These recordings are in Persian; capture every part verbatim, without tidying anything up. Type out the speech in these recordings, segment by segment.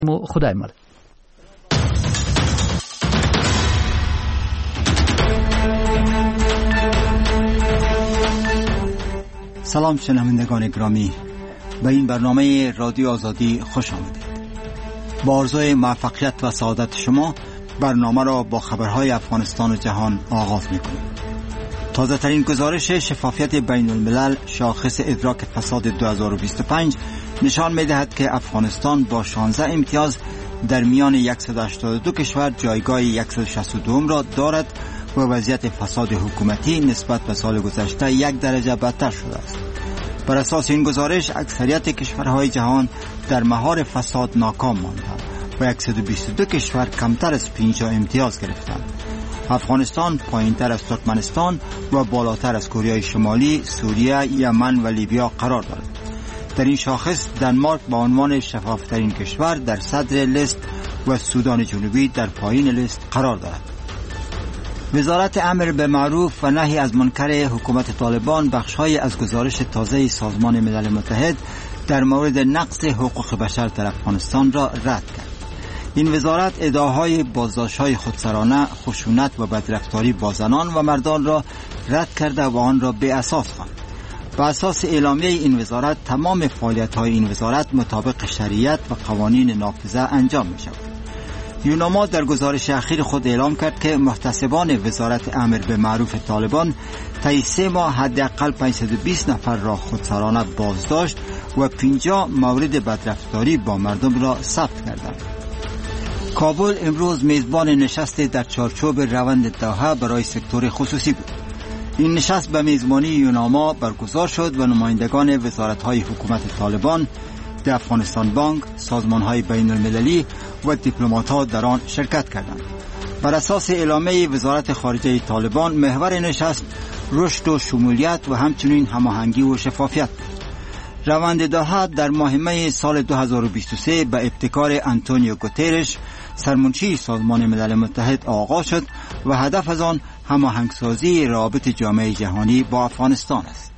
خدای مال. سلام شنوندگان گرامی، به این برنامه رادیو آزادی خوش آمدید. با آرزوی موفقیت و سعادت شما برنامه را با خبرهای افغانستان و جهان آغاز می‌کنیم. تازه ترین گزارش شفافیت بین الملل شاخص ادراک فساد دو هزار و بیست و پنج نشان می‌دهد که افغانستان با شانزده امتیاز در میان صد و هشتاد و دو کشور جایگاه صد و شصت و دو را دارد و وضعیت فساد حکومتی نسبت به سال گذشته یک درجه بدتر شده است. بر اساس این گزارش اکثریت کشورهای جهان در مهار فساد ناکام ماندند و صد و بیست و دو کشور کمتر از پنجاه امتیاز گرفتند. افغانستان پایینتر از ترکمنستان و بالاتر از کره شمالی، سوریه، یمن و لیبیا قرار دارد. در این شاخص دانمارک با عنوان شفافترین کشور در صدر لیست و سودان جنوبی در پایین لیست قرار دارد. وزارت امر به معروف و نهی از منکر حکومت طالبان بخش‌های از گزارش تازه سازمان ملل متحد در مورد نقض حقوق بشر در افغانستان را رد کرد. این وزارت ادعاهای بازداشت‌های خودسرانه، خشونت و بدرفتاری با زنان و مردان را رد کرده و آن را بی اساس خواند. بر اساس اعلامیه این وزارت تمام فعالیت‌های این وزارت مطابق شریعت و قوانین نافذه انجام می‌شود. یوناما در گزارش اخیر خود اعلام کرد که محتسبان وزارت امر به معروف طالبان طی سه ماه حداقل پانصد و بیست نفر را خودسرانه بازداشت و پنجاه مورد بدرفتاری با مردم را ثبت کردند. کابل امروز میزبان نشست در چارچوب روند دوحه برای سکتور خصوصی بود. این نشست به میزبانی یوناما برگزار شد و نمایندگان وزارت‌های حکومت طالبان، افغانستان بانک، سازمان‌های بین المللی و دیپلمات‌ها در آن شرکت کردند. بر اساس اعلامیه وزارت خارجه طالبان محور نشست رشد و شمولیت و همچنین هماهنگی و شفافیت بود. روند دوحه در ماه می سال دو هزار و بیست و سه به ابتکار آنتونیو گوترش سرمنشی سازمان ملل متحد آغاز شد و هدف از آن هماهنگسازی روابط جامعه جهانی با افغانستان است.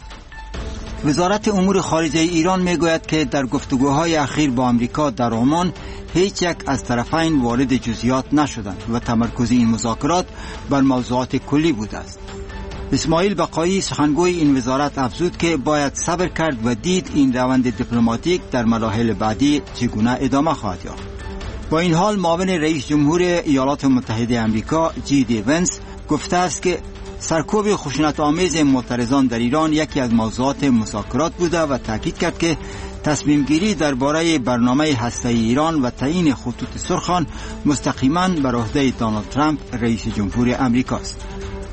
وزارت امور خارجه ایران میگوید که در گفتگوهای اخیر با آمریکا در عمان هیچ یک از طرفین وارد جزئیات نشدند و تمرکز این مذاکرات بر موضوعات کلی بوده است. اسماعیل بقایی سخنگوی این وزارت افزود که باید صبر کرد و دید این روند دیپلماتیک در مراحل بعدی چگونه ادامه خواهد یافت. با این حال معاون رئیس جمهور ایالات متحده آمریکا جی دی ونس گفته است که سرکوب خشونت آمیز معترضان در ایران یکی از موضوعات مذاکرات بوده و تاکید کرد که تصمیم گیری درباره برنامه هسته‌ای ایران و تعیین خطوط سرخ مستقیما بر عهده دونالد ترامپ رئیس جمهور آمریکا است.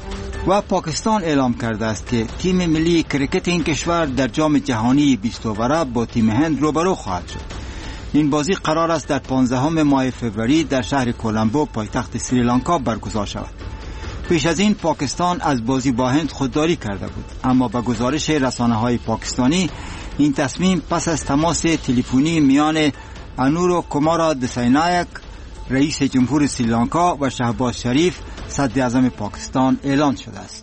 و پاکستان اعلام کرده است که تیم ملی کرکت این کشور در جام جهانی بیست اووره با تیم هند روبرو خواهد شد. این بازی قرار است در پانزدهم ماه فوریه در شهر کولمبو پایتخت سریلانکا برگزار شود. پیش از این پاکستان از بازی با هند خودداری کرده بود، اما با گزارش رسانه‌های پاکستانی این تصمیم پس از تماس تلفنی میان انورو کمارا دساینایک رئیس جمهور سریلانکا و شهباز شریف صدر اعظم پاکستان اعلان شده است.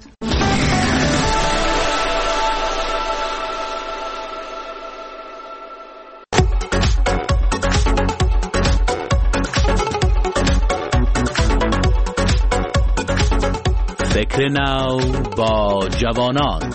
فکر نو با جوانان.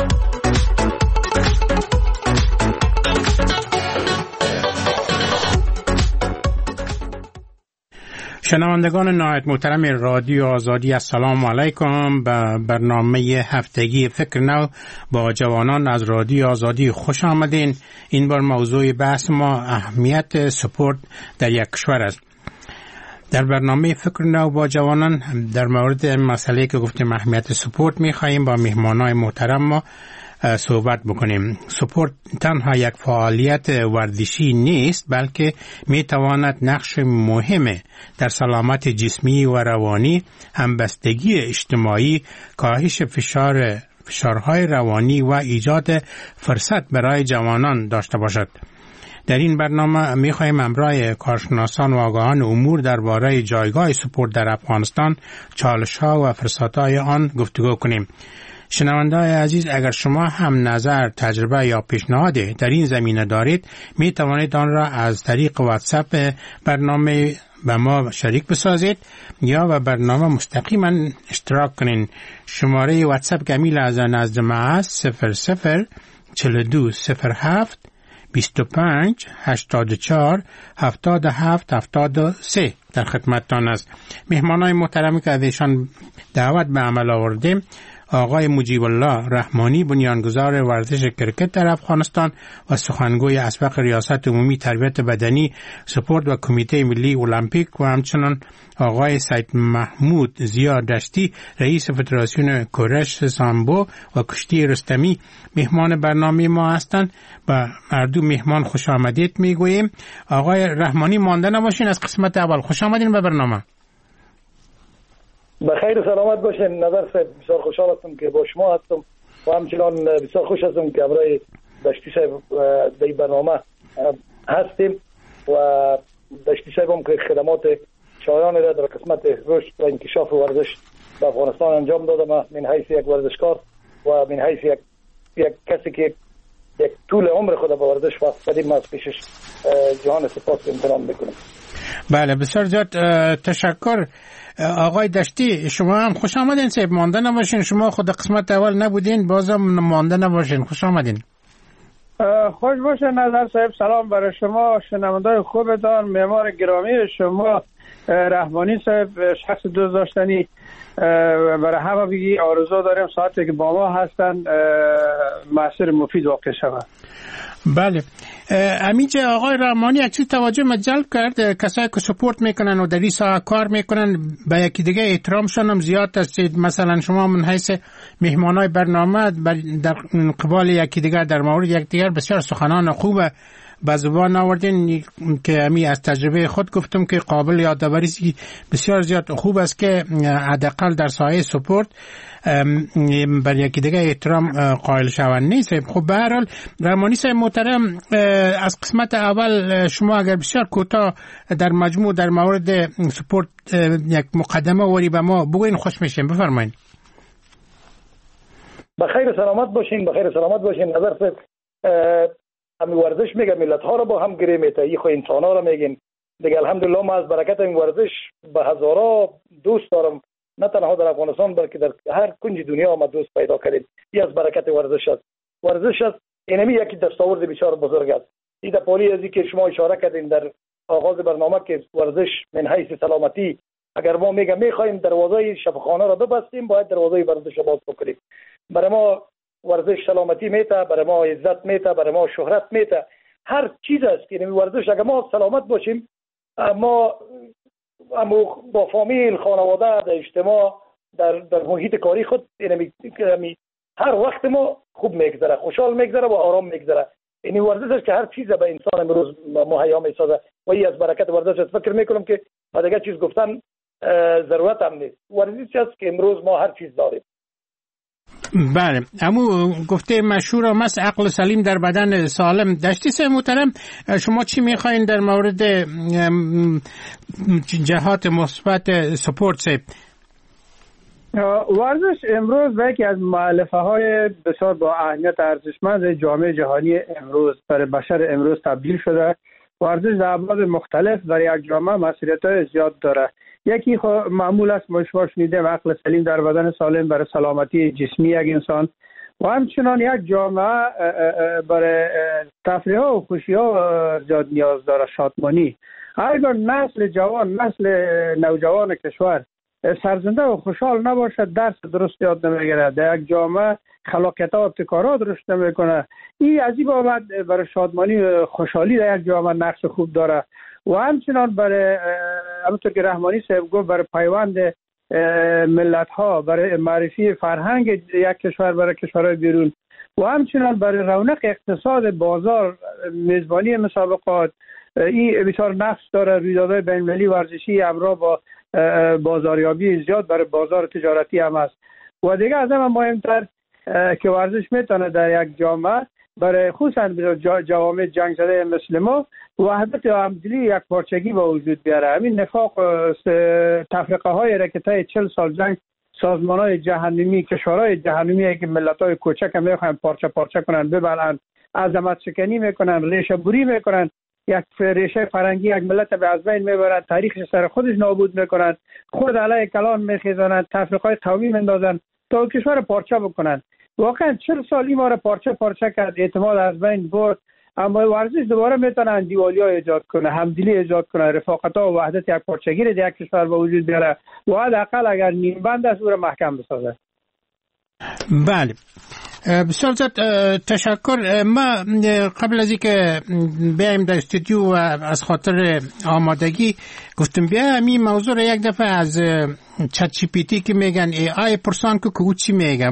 شنوندگان نهایت محترم رادیو آزادی، السلام علیکم. به برنامه هفتگی فکر نو با جوانان از رادیو آزادی خوش آمدین. این بار موضوع بحث ما اهمیت سپورت در یک کشور است. در برنامه فکر نو با جوانان در مورد مسئله که گفتیم اهمیت سپورت می‌خوایم با مهمانای محترم ما صحبت بکنیم. سپورت تنها یک فعالیت ورزشی نیست، بلکه میتواند نقش مهم در سلامت جسمی و روانی، همبستگی اجتماعی، کاهش فشار فشارهای روانی و ایجاد فرصت برای جوانان داشته باشد. در این برنامه می‌خوایم همراه کارشناسان و آگاهان امور درباره جایگاه سپورت در افغانستان، چالش‌ها و فرصت‌های آن گفتگو کنیم. شنونده‌های عزیز، اگر شما هم نظر، تجربه یا پیشنهادی در این زمینه دارید، می توانید آن را از طریق واتساپ برنامه به ما شریک بسازید یا به برنامه مستقیما اشتراک کنین. شماره واتساپ گمیل از نزد ما است صفر صفر چهل و دو صفر هفت بیست و پنج هشتاد و چهار هفتاد و هفت هفتاد و سه در خدمتتان است. مهمانای محترمی که از ایشان دعوت به عمل آوردیم، آقای مجیب الله رحمانی، بنیانگذار ورزش کرکت در افغانستان و سخنگوی اسبق ریاست عمومی تربیت بدنی، سپورت و کمیته ملی المپیک، و همچنان آقای سید محمود زیا دشتی، رئیس فدراسیون کورش سامبو و کشتی رستمی، مهمان برنامه ما هستند. و مردم مهمان خوش آمدید میگوییم. آقای رحمانی مانده نباشین از قسمت اول. خوش آمدین به برنامه. بخیر و سلامت باشین. نظر صاحب، بسیار خوشحال هستم که با شما هستم و همچنان بسیار خوش هستم که برای دشتی صاحب در این برنامه هستیم و دشتی صاحب هم که خدمات شایان را در قسمت رشد و انکشاف ورزش به افغانستان انجام دادم، من حیث یک ورزشکار و من حیث یک, یک کسی که یک طول عمر خود به ورزش وقت قدیم از پیشش جهان سپاس امتنان میکنم. بله، بسیار زیاد تشکر. آقای دشتی، شما هم خوش آمدین. صاحب مانده نباشین، شما خود قسمت اول نبودین، بازم مانده نباشین. خوش آمدین. خوش باشین نظر صاحب. سلام برای شما شنوندای خوبتان، معمار گرامی شما رحمانی صاحب، شخص دوست داشتنی. برای همه بگی آرزو داریم ساعتی که با ما هستن مسیر مفید واقع شود. بله، امیجه آقای رحمانی یک چیز توجه ما جلب کرد، کسایی که سپورت میکنن و در این ساعت کار میکنن به یکی دیگه احترامشون هم زیاد است. مثلا شما من حیث مهمانای برنامه در قبال یکی دیگر در مورد یک دیگر بسیار سخنان خوبه به زبان آوردین که امی از تجربه خود گفتم که قابل یادآوری بسیار زیاد خوب است که حداقل در سایه سپورت بر یکی دیگه احترام قائل شوند نیست. خب به هر حال رحمانی صاحب محترم، از قسمت اول شما اگر بسیار کوتاه در مجموع در مورد سپورت یک مقدمه وری به ما بگوین خوش میشیم. بفرمایید. بخیر سلامت باشین. بخیر سلامت باشین. نظر صاحب، همی ورزش میگه ملت ها رو با هم گره میته، ای خو انسان ها رو میگین دیگه. الحمدلله ما از برکت این ورزش به هزارا دوست دارم، نه تنها در افغانستان بلکه در هر کنج دنیا ما دوست پیدا کردیم. این از برکت ورزش است. ورزش است اینمی یکی دستاورد بسیار بزرگ است. این در پالی ازی که شما اشاره کردین در آغاز برنامه که ورزش من حیث سلامتی، اگر ما میگه میخوایم دروازه شفاخانه را ببستیم، باید دروازه ورزش باز بکنیم. برای ما ورزش سلامتی میته، برای ما عزت میته، برای ما شهرت میته، هر چیز است. یعنی ورزش اگر ما سلامت باشیم، ما اما با فامیل، خانواده، در اجتماع، در در محیط کاری خود، یعنی هر وقت ما خوب میگذره، خوشحال میگذره و آرام میگذره. یعنی ورزش است که هر چیز به انسان امروز مهیا میسازه و این از برکت ورزش است. فکر میکنم که دیگه چیز گفتن ضرورت هم نیست. ورزش است که امروز ما هر چیز داریم. بله، اما گفته مشهور هم است عقل سلیم در بدن سالم. دشتی صاحب محترم، شما چی میخواین در مورد جهات مثبت سپورت صاحب؟ ورزش امروز به یکی از مؤلفه های بسیار با اهمیت ارزشمند جامعه جهانی امروز برای بشر امروز تبدیل شده. ورزش در ابعاد مختلف برای یک جامعه مسئولیت‌های زیاد داره. یکی معمول است ما شما شنیدیم عقل سلیم در بدن سالم برای سلامتی جسمی یک انسان، و همچنان یک جامعه برای تفریح و خوشی ها زیاد نیاز داره، شادمانی. اگر نسل جوان، نسل نوجوان کشور سرزنده و خوشحال نباشد، درس درست یاد نمیگیره، در یک جامعه خلاقیت ها و ابتکارات رشد نمیکنه. این از این بابت برای شادمانی و خوشحالی در یک جامعه نقش خوب داره. و همچنان برای همونطور که رحمانی صاحب گفت برای پیوند ملت ها، برای معرفی فرهنگ یک کشور برای کشورهای بیرون، و همچنان برای رونق اقتصاد بازار، میزبانی مسابقات. این بسیار نقش داره. رویدادهای بین‌المللی ورزشی همراه با بازاریابی زیاد برای بازار تجارتی هم است. و دیگه از همه مهمتر که ورزش میتونه در یک جامعه برای خصوصا جوامع جنگ زده مثل ما وحدت و همدلی، یک پارچگی به وجود بیاره. همین نفاق تفرقه های را که تا چهل سال جنگ سازمان‌های جهنمی، کشورهای جهنمی که ملت‌های کوچک هم می‌خوان پارچه پارچه کنن، ببرن، عظمت شکنی میکنن، ریشه بری میکنن، یک ریشه فرنگی یک ملت به از بین میبرن، تاریخش سر خودش نابود میکنن، خود علیه کلان میخیزانن، تفریقای قومی میندازن تا کشور پارچه بکنن. واقعا چهل سالی ما را پارچه پارچه کرد، اعتماد از بین برد. اما ورزش دوباره میتونه دیوالی ها ایجاد کنه، همدلی ایجاد کنه، رفاقت ها و وحدت یک پارچگی در یک کشور به وجود بیاره و حداقل اگر نیم بند است او را محکم بسازه. بله، بسیار زیاد تشکر. ما قبل از اینکه بیایم در استودیو و از خاطر آمادگی گفتم بیا همین موضوع را یک دفعه از چت جی پی تی که میگن ای آی پرسان که که چی میگم،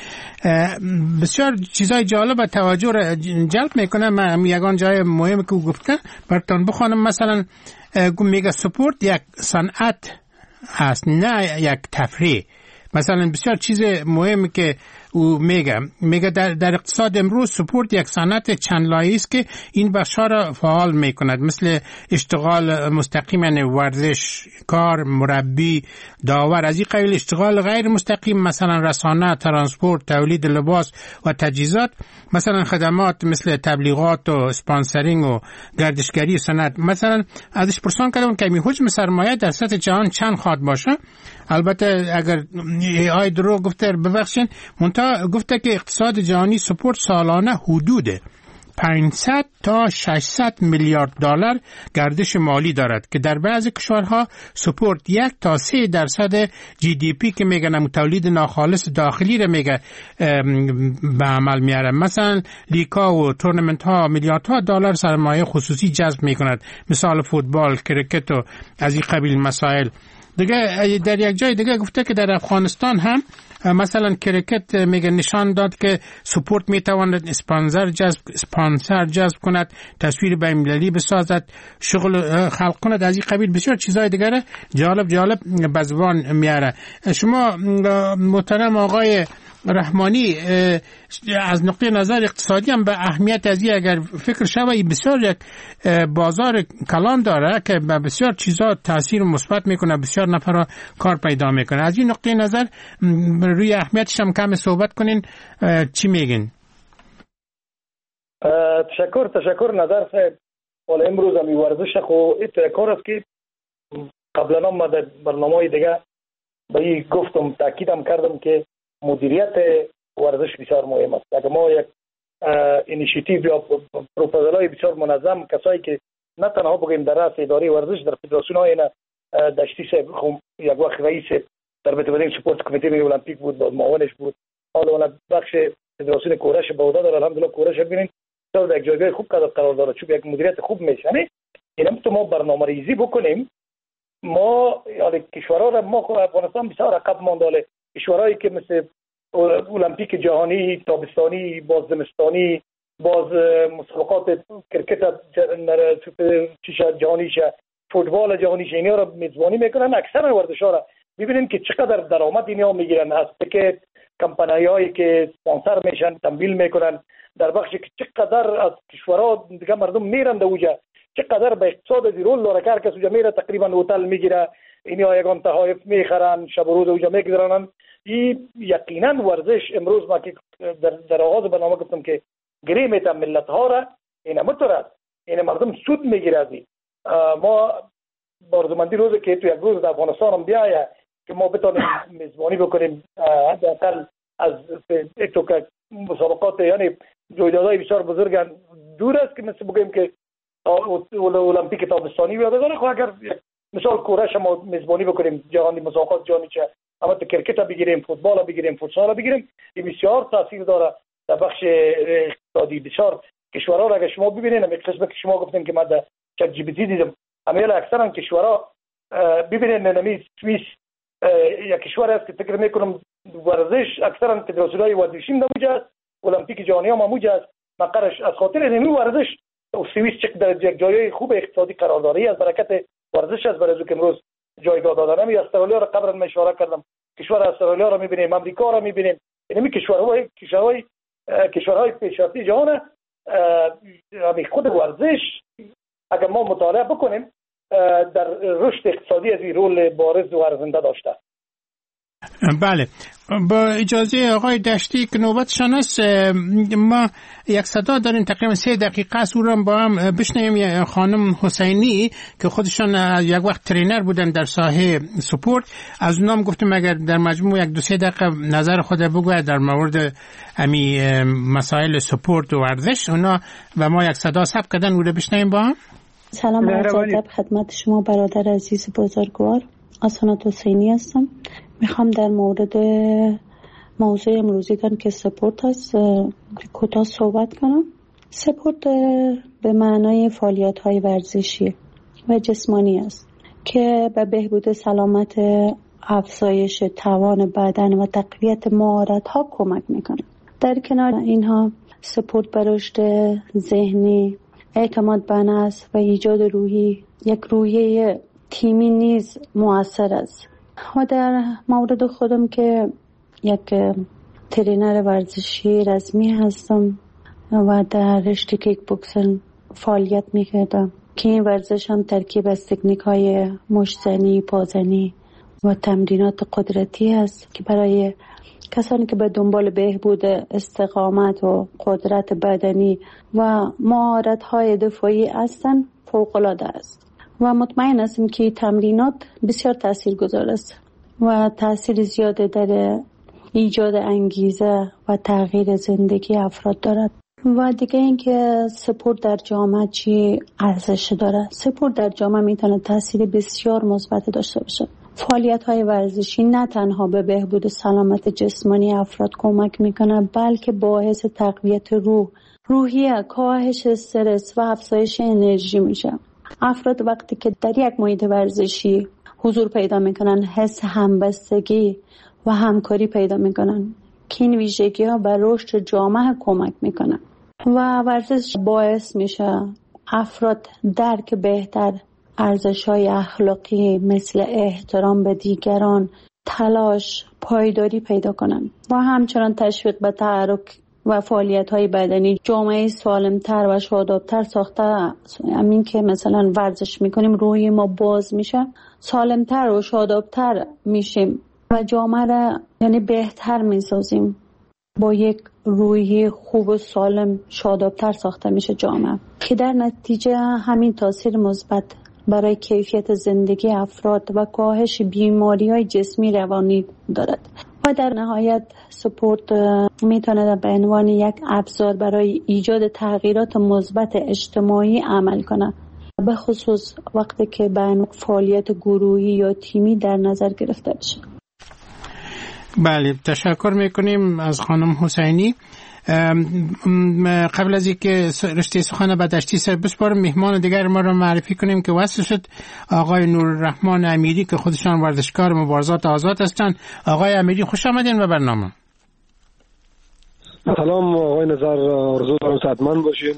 بسیار چیزای جالب و توجه را جلب میکنه. من یگان جای مهم که گفت که براتون بخوانم، مثلا میگه سپورت یک صنعت هست نه یک تفریح. مثلا بسیار چیز مهمی که او میگه میگه در, در اقتصاد امروز سپورت یک صنعت چند لایه‌ای است که این بخش‌ها را فعال میکند، مثل اشتغال مستقیم یعنی ورزش کار، مربی، داور. از این قبیل اشتغال غیر مستقیم مثلا رسانه، ترانسپورت، تولید لباس و تجهیزات، مثلا خدمات مثل تبلیغات و اسپانسرینگ و گردشگری صنعت. مثلا ازش پرسان کردم که می حجم سرمایه در سطح جهان چند خواهد باشه. البته اگر ای آی درو گفته ببخشین، منتها گفته که اقتصاد جهانی سپورت سالانه حدود پانصد تا ششصد میلیارد دلار گردش مالی دارد که در بعضی کشورها سپورت یک تا سه درصد جی دی پی که میگن تولید ناخالص داخلی رو میگه به عمل میاره. مثلا لیگ‌ها و تورنمنت ها میلیاردها دلار سرمایه خصوصی جذب میکند، مثال فوتبال، کرکت و از این قبیل مسائل. دیگه در یک جای دیگه گفته که در افغانستان هم مثلا کرکت میگه نشان داد که سپورت میتواند اسپانسر جذب اسپانسر جذب کند، تصویر بین‌المللی بسازد، شغل خلق کند. از این قبیل بسیار چیزای دیگه جالب جالب بزبان میاره. شما محترم آقای رحمانی از نقطه نظر اقتصادی هم به اهمیت از این اگر فکر شوی بسیار یک بازار کلان داره که به بسیار چیزا تاثیر مثبت میکنه، بسیار نفر کار پیدا میکنه. از این نقطه نظر روی اهمیتش هم کم صحبت کنین، چی میگین؟ تشکر تشکر نظر صاحب. حالا امروز هم ورزش خو این کار است که قبلا ما در برنامه دیگه به این گفتم، تاکیدم کردم که مدیریت ورزش بسیار مهم است. اگر ما یک اینیشیتیو یا پروپوزال‌های بسیار منظم، کسایی که نه تنها بگیم در رأس اداره ورزش در فدراسیون‌های دشتی صاحب یک وقت رئیس در بتوانیم سپورت کمیته ملی المپیک بود، بعد معاونش بود، حالا اون بخش فدراسیون کورش به عهده داره. الحمدلله کورش ببینید در یک جایگاه خوب قرار داره، چون یک مدیریت خوب میشنه. اینم تو ما برنامه‌ریزی بکنیم. ما یعنی کشورها را ما افغانستان بسیار عقب مانده، کشورهایی که مثل المپیک جهانی، تابستانی، باز زمستانی، باز مسابقات کرکت جهانی شه، فوتبال جهانی شه، اینا را میزبانی میکنن. اکثر ورزش‌ها را ببینید که چقدر درآمد اینا میگیرن از تیکت، کمپانیایی که اسپانسر میشن تمویل میکنن، در بخشی که چقدر از کشورها دیگه مردم میرن دوجا، چقدر به اقتصاد از رول داره کار، کسی میره تقریبا هتل میگیره، اینا یگان تحایف میخرن، شب و روز اوجا میگذرونن. این یقینا ورزش امروز ما که در, در آغاز برنامه گفتم که گری میتن ملت ها را، این مطور این مردم سود میگیره. از ما بارزمندی روزه که تو یک روز در افغانستان هم بیایه که ما بتونیم میزبانی بکنیم حداقل از تو که مسابقات یعنی رویدادهای بسیار بزرگ دور است که مثل بگیم که المپیک تابستانی بیاد داره. خب اگر مثال کورش ما میزبانی بکنیم، جهانی مسابقات جهانی چه اما تو کرکت بگیریم، فوتبال بگیریم، فوتسال بگیریم، این بسیار تاثیر داره در بخش اقتصادی. بسیار کشورها را اگر شما ببینید، همین قسمت که شما گفتین که من در چت جی پی تی دیدم، همه اکثرا کشورها ببینید نمی سوئیس یک کشور است که فکر میکنم ورزش اکثرا فدراسیون‌های ورزشی نموجه، المپیک جهانی هم نموجه است مقرش از خاطر نمی ورزش. سوئیس چک در یک جای خوب اقتصادی قرار داره، از برکت ورزش است. برای که امروز جایگاه دادن می استرالیا را قبلا من اشاره کردم، کشور استرالیا را میبینیم، امریکا را میبینیم، یعنی کشورهای کشورهای کشورهای پیشرفته جهان. همین خود ورزش اگر ما مطالعه بکنیم در رشد اقتصادی از این رول بارز و ارزنده داشته. بله، با اجازه آقای دشتی که نوبتشان است، ما یک صدا داریم تقریبا سه دقیقه است، او را با هم بشنویم. خانم حسینی که خودشان یک وقت ترینر بودن در ساحه سپورت، از اونام گفتم اگر در مجموع یک دو سه دقیقه نظر خود بگوید در مورد امی مسائل سپورت و ورزش اونا، و ما یک صدا ثبت کردن او را بشنویم با هم. سلام عرض ادب خدمت شما برادر عزیز بزرگوار. آسانات حسینی هستم. میخوام در مورد موضوع امروزیتان که سپورت است کوتاه صحبت کنم. سپورت به معنای فعالیت های ورزشی و جسمانی است که به بهبود سلامت، افزایش توان بدن و تقویت مهارت ها کمک میکنه. در کنار اینها سپورت به رشد ذهنی، اعتماد به نفس و ایجاد روحی یک روحیه تیمی نیز مؤثر است. و در مورد خودم که یک ترینر ورزشی رسمی هستم و در رشته کیک بوکسینگ فعالیت میکردم که این ورزش هم ترکیب از تکنیک های مشتزنی، پازنی و تمرینات قدرتی است که برای کسانی که به دنبال بهبود استقامت و قدرت بدنی و مهارت های دفاعی هستند فوق العاده است و مطمئن هستم که تمرینات بسیار تاثیرگذار است و تاثیر زیاده در ایجاد انگیزه و تغییر زندگی افراد دارد. و دیگه اینکه سپورت در جامعه چی ارزش داره. سپورت در جامعه میتونه تاثیر بسیار مثبت داشته باشه. فعالیت‌های ورزشی نه تنها به بهبود سلامت جسمانی افراد کمک میکنه، بلکه باعث تقویت روح، روحیه، کاهش استرس و افزایش انرژی میشه. افراد وقتی که در یک محیط ورزشی حضور پیدا میکنن، حس همبستگی و همکاری پیدا میکنن که این ویژگی ها به رشد جامعه کمک میکنن و ورزش باعث میشه افراد درک بهتر ارزش‌های اخلاقی مثل احترام به دیگران، تلاش، پایداری پیدا کنند و همچنان تشویق به تحرک و فعالیت‌های بدنی. جامعه سالم‌تر و شاداب‌تر ساخته. همین که مثلا ورزش می‌کنیم روحی ما باز میشه، سالم‌تر و شاداب‌تر میشیم و جامعه را یعنی بهتر می‌سازیم. با یک روحی خوب و سالم شاداب‌تر ساخته میشه جامعه که در نتیجه همین تاثیر مثبت برای کیفیت زندگی افراد و کاهش بیماری‌های جسمی روانی دارد. و در نهایت سپورت میتونه به عنوان یک ابزار برای ایجاد تغییرات مثبت اجتماعی عمل کنه، به خصوص وقتی که به فعالیت گروهی یا تیمی در نظر گرفته بشه. بله، تشکر میکنیم از خانم حسینی. قبل از اینکه رشته سخن به دشتی سر بسپارم، مهمان دیگر ما را معرفی کنیم که وصل شد آقای نورالرحمن امیری که خودشان ورزشکار مبارزات آزاد هستند. آقای امیری خوش آمدین به برنامه. سلام آقای نظر، آرزو دارم صحتمند باشین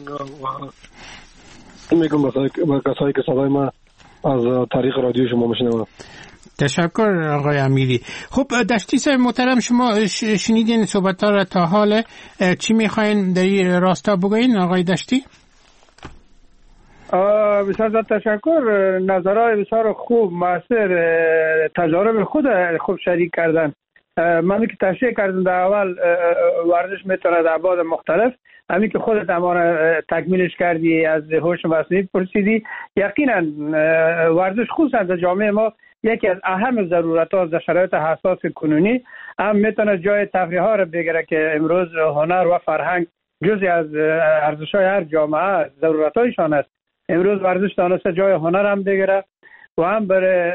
و میگم به کسایی که صدای ما از طریق رادیو شما میشنوند. تشکر آقای امیری. خب دشتی صاحب محترم، شما شنیدین صحبت ها را تا حال، چی میخواین در این راستا بگوین آقای دشتی؟ بسیار زیاد تشکر. نظرهای بسیار خوب، مؤثر، تجارب خود خوب شریک کردن. من که تشریح کردم در اول ورزش میتونه در ابعاد مختلف، همین که خودت امان تکمیلش کردی، از هوش مصنوعی پرسیدی، یقینا ورزش خصوصا در جامعه ما یکی از اهم ضرورت‌ها در شرایط حساس کنونی هم میتونه جای تفریح ها رو بگیره که امروز هنر و فرهنگ جزئی از ارزش‌های هر جامعه ضرورت‌هایشان است. امروز ورزش دانسته جای هنر هم بگیره و هم برای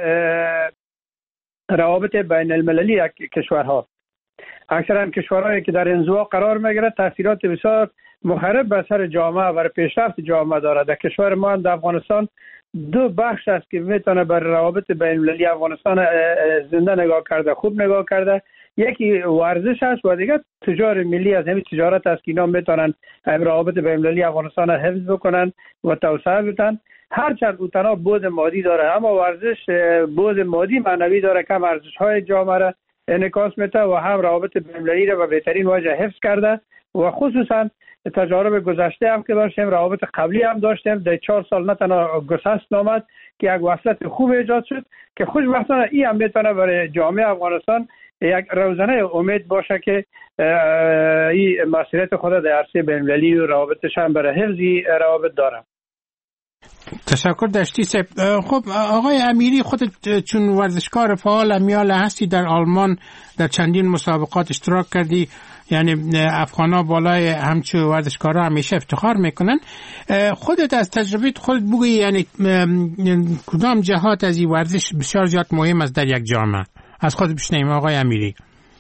روابط بین المللی کشورها. اکثرا کشورهایی که در انزوا قرار میگیره تاثیرات بسیار مخرب بر سر جامعه و پیشرفت جامعه دارد. در کشور ما هم در افغانستان دو بخش است که میتونه بر روابط بین المللی افغانستان زنده نگاه کرده، خوب نگاه کرده. یکی ورزش است و دیگه تجار ملی از همین تجارت است که اینا میتونن روابط بین المللی افغانستان را حفظ بکنن و توسعه بدن. هرچند او تنها بود مادی داره، اما ورزش بود مادی معنوی داره که ارزش های جامعه را انعکاس میده و هم روابط بین المللی را به بهترین وجه حفظ کرده و خصوصا تجارب گذشته هم که داشتیم، روابط قبلی هم داشتیم. در چهار سال نه تنها گسست نامد که یک وصلت خوب ایجاد شد که خوشبختانه این هم میتونه برای جامعه افغانستان یک روزنه امید باشه که این مسئولیت خود در عرصه بین‌المللی و روابطش هم برای حفظ روابط داره. تشکر داشتی سب. خب آقای امیری، خودت چون ورزشکار فعال امیال هستی، در آلمان در چندین مسابقات اشتراک کردی، یعنی افغانا بالای همچو ورزشکارا همیشه افتخار میکنن. خودت از تجربه خودت بگوی، یعنی کدام جهات از این ورزش بسیار زیاد مهم است در یک جامعه؟ از خود بشنویم آقای امیری.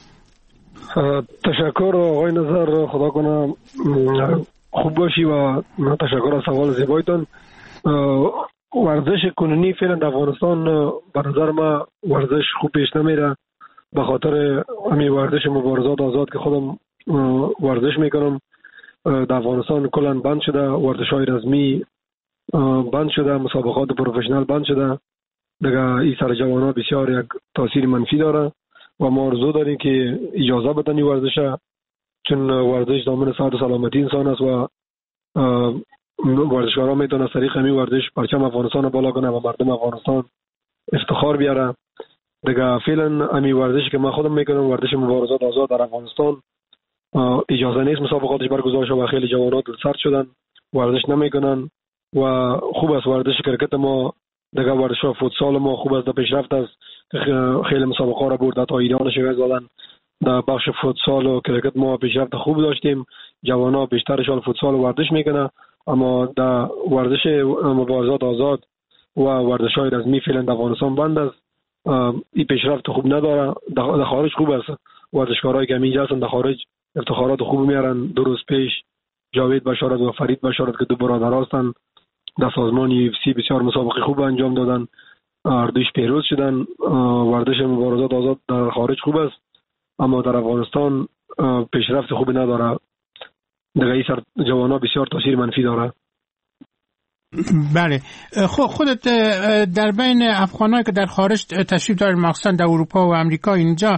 تشکر آقای نظر، خدا کنه خوب باشی و تشکر از سوال زیبایتان. ورزش کنونی فعلا در افغانستان به نظر ما ورزش خوب پیش نمیره، به خاطر همین ورزش مبارزات آزاد که خودم ورزش میکنم در افغانستان کلا بند شده، ورزش های رسمی بند شده، مسابقات پروفشنال بند شده. دیگه این سر جوانان بسیار یک تاثیر منفی داره و ما آرزو داریم که اجازه بدن این ورزش، چون ورزش ضامن صحت و سلامتی انسان است و ورزشکاران میتونه از طریق همین ورزش پرچم افغانستان بالا کنه و مردم افغانستان افتخار بیاره. دیگه فعلا همین ورزشی که من خودم میکنم، ورزش مبارزات آزاد در افغانستان، اجازه نیست مسابقاتش برگزار شه و خیلی جوانات دلسرد شدن، ورزش نمیکنن و خوب است. ورزش کرکت ما، دیگه ورزش فوتسال ما خوب است، در پیشرفت است، خیلی مسابقه را برد، تا ایران شگفت زدن. در بخش فوتسال و کرکت ما پیشرفت خوب داشتیم، جوانا بیشترشان فوتسال و ورزش میکنه، اما در ورزش مبارزات آزاد و ورزش های رسمی فعلا در افغانستان بند است. این پیشرفت خوب نداره. در خارج خوب است، ورزشکارایی که اینجا هستن در خارج افتخارات خوب میارن. دو روز پیش جاوید بشارت و فرید بشارت که دو برادر هستن در سازمان یو اف سی بسیار مسابقه خوب انجام دادن، اردوش پیروز شدن. ورزش مبارزات آزاد در خارج خوب است اما در افغانستان پیشرفت خوب نداره. دیگه این سر جوانا بسیار تاثیر منفی داره. بله. خب خودت در بین افغانایی که در خارج تشریف دارید، مخصوصا در اروپا و امریکا، اینجا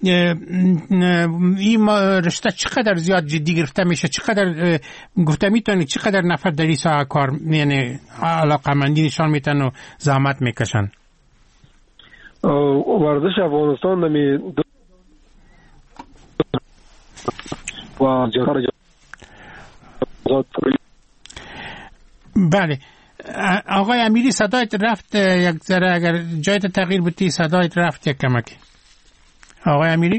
این رشته چقدر زیاد جدی گرفته میشه؟ چقدر گفته میتونید چقدر نفر در این ساحه کار، یعنی علاقه‌مندی نشان میتن و زحمت میکشن؟ ورزش افغانستان نمی و جهار بله. آقای امیری صدایت رفت یک ذره، اگر جایت تغییر بدی صدایت رفت یک کمکی. آقای امیری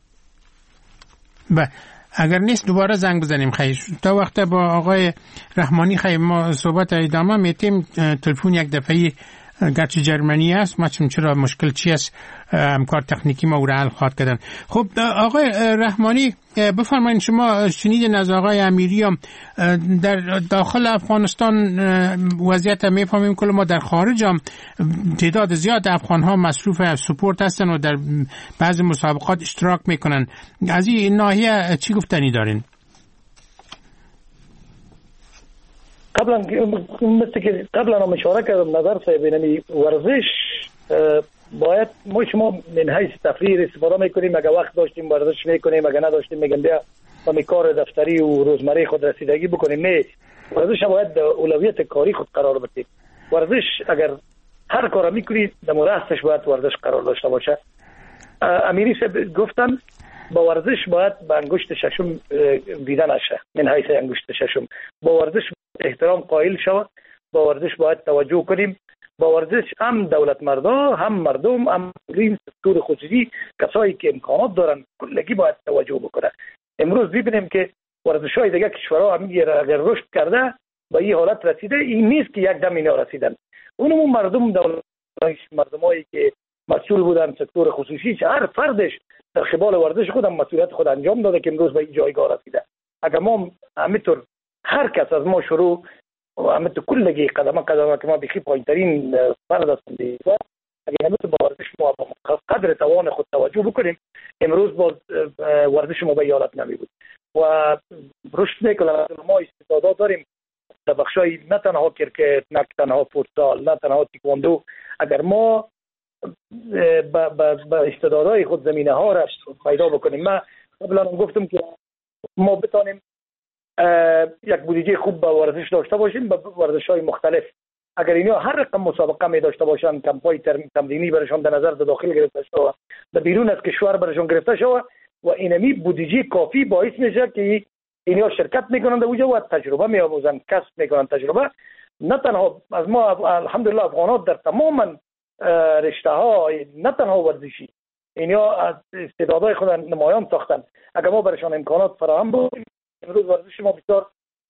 بله، اگر نیست دوباره زنگ بزنیم. خیلی تا وقت با آقای رحمانی خیلی ما صحبت ادامه میتیم. تلفن یک دفعی گرچه جرمنی است، ما چرا مشکل چی است، همکار تکنیکی ما او را حل خواهد کردن. خب آقای رحمانی بفرمایید، شما شنیدین از آقای امیری هم در داخل افغانستان وضعیت میفهمیم، کل ما در خارج هم تعداد زیاد افغان ها مصروف سپورت هستن و در بعض مسابقات اشتراک میکنن. از این ناحیه چی گفتنی دارین؟ قبلا مثل که قبلا هم اشاره کردم نظر صاحب، یعنی ورزش باید ما شما من حیث تفریح استفاده میکنیم، اگه وقت داشتیم ورزش میکنیم، اگه نداشتیم میگم بیا با کار دفتری و روزمره خود رسیدگی بکنیم. نه، ورزش باید اولویت کاری خود قرار بدیم. ورزش اگر هر کار میکنید در راستش باید ورزش قرار داشته باشه. امیری صاحب گفتن با ورزش باید به انگشت ششم دیده نشه. من حیث انگشت ششم با ورزش احترام قائل شود، با ورزش باید توجه کنیم. با ورزش هم دولت مردا، هم مردم، هم سکتور خصوصی، کسایی که امکانات دارن کلگی باید توجه بکنه. امروز ببینیم که ورزش‌های دیگه کشورها هم اگر رشد کرده به این حالت رسیده، این نیست که یک دم اینا رسیدن. اونم مردم، دولت مردمایی که مسئول بودن، سکتور خصوصی، هر فردش در قبال ورزش خودم مسئولیت خود انجام داده که امروز به این جایگاه رسیده. اگر ما همینطور هر کس از ما شروع و همینطور کلگی قدم قدم که ما بخی پایین‌ترین فرد هستیم دیگه، اگر همینطور با ورزش ما قدر توان خود توجه بکنیم، امروز باز ورزش ما به حالت نمی بود و رشد میکنه. ما استعداد داریم در بخشای نه تنها کرکت، نه تنها فوتسال، نه تنها تکواندو. اگر ما با استعدادهای خود زمینه ها را پیدا بکنیم، من قبلا گفتم که ما بتانیم یک بودجه خوب با ورزش داشته باشیم، با ورزش های مختلف اگر اینا هر رقم مسابقه می داشته باشن، کمپای تمرینی برشان در نظر داخل گرفته شود، در بیرون از کشور برشان گرفته شود و اینمی بودجه کافی باعث میشه که اینا شرکت میکنن در اونجا و تجربه میآموزن، کسب میکنن تجربه. نه تنها از ما الحمدلله افغانات در تمام رشته ها، نه تنها ورزشی، اینا از استعدادهای خود نمایان ساختن. اگر ما برشان امکانات فراهم بکنیم، امروز ورزش ما بسیار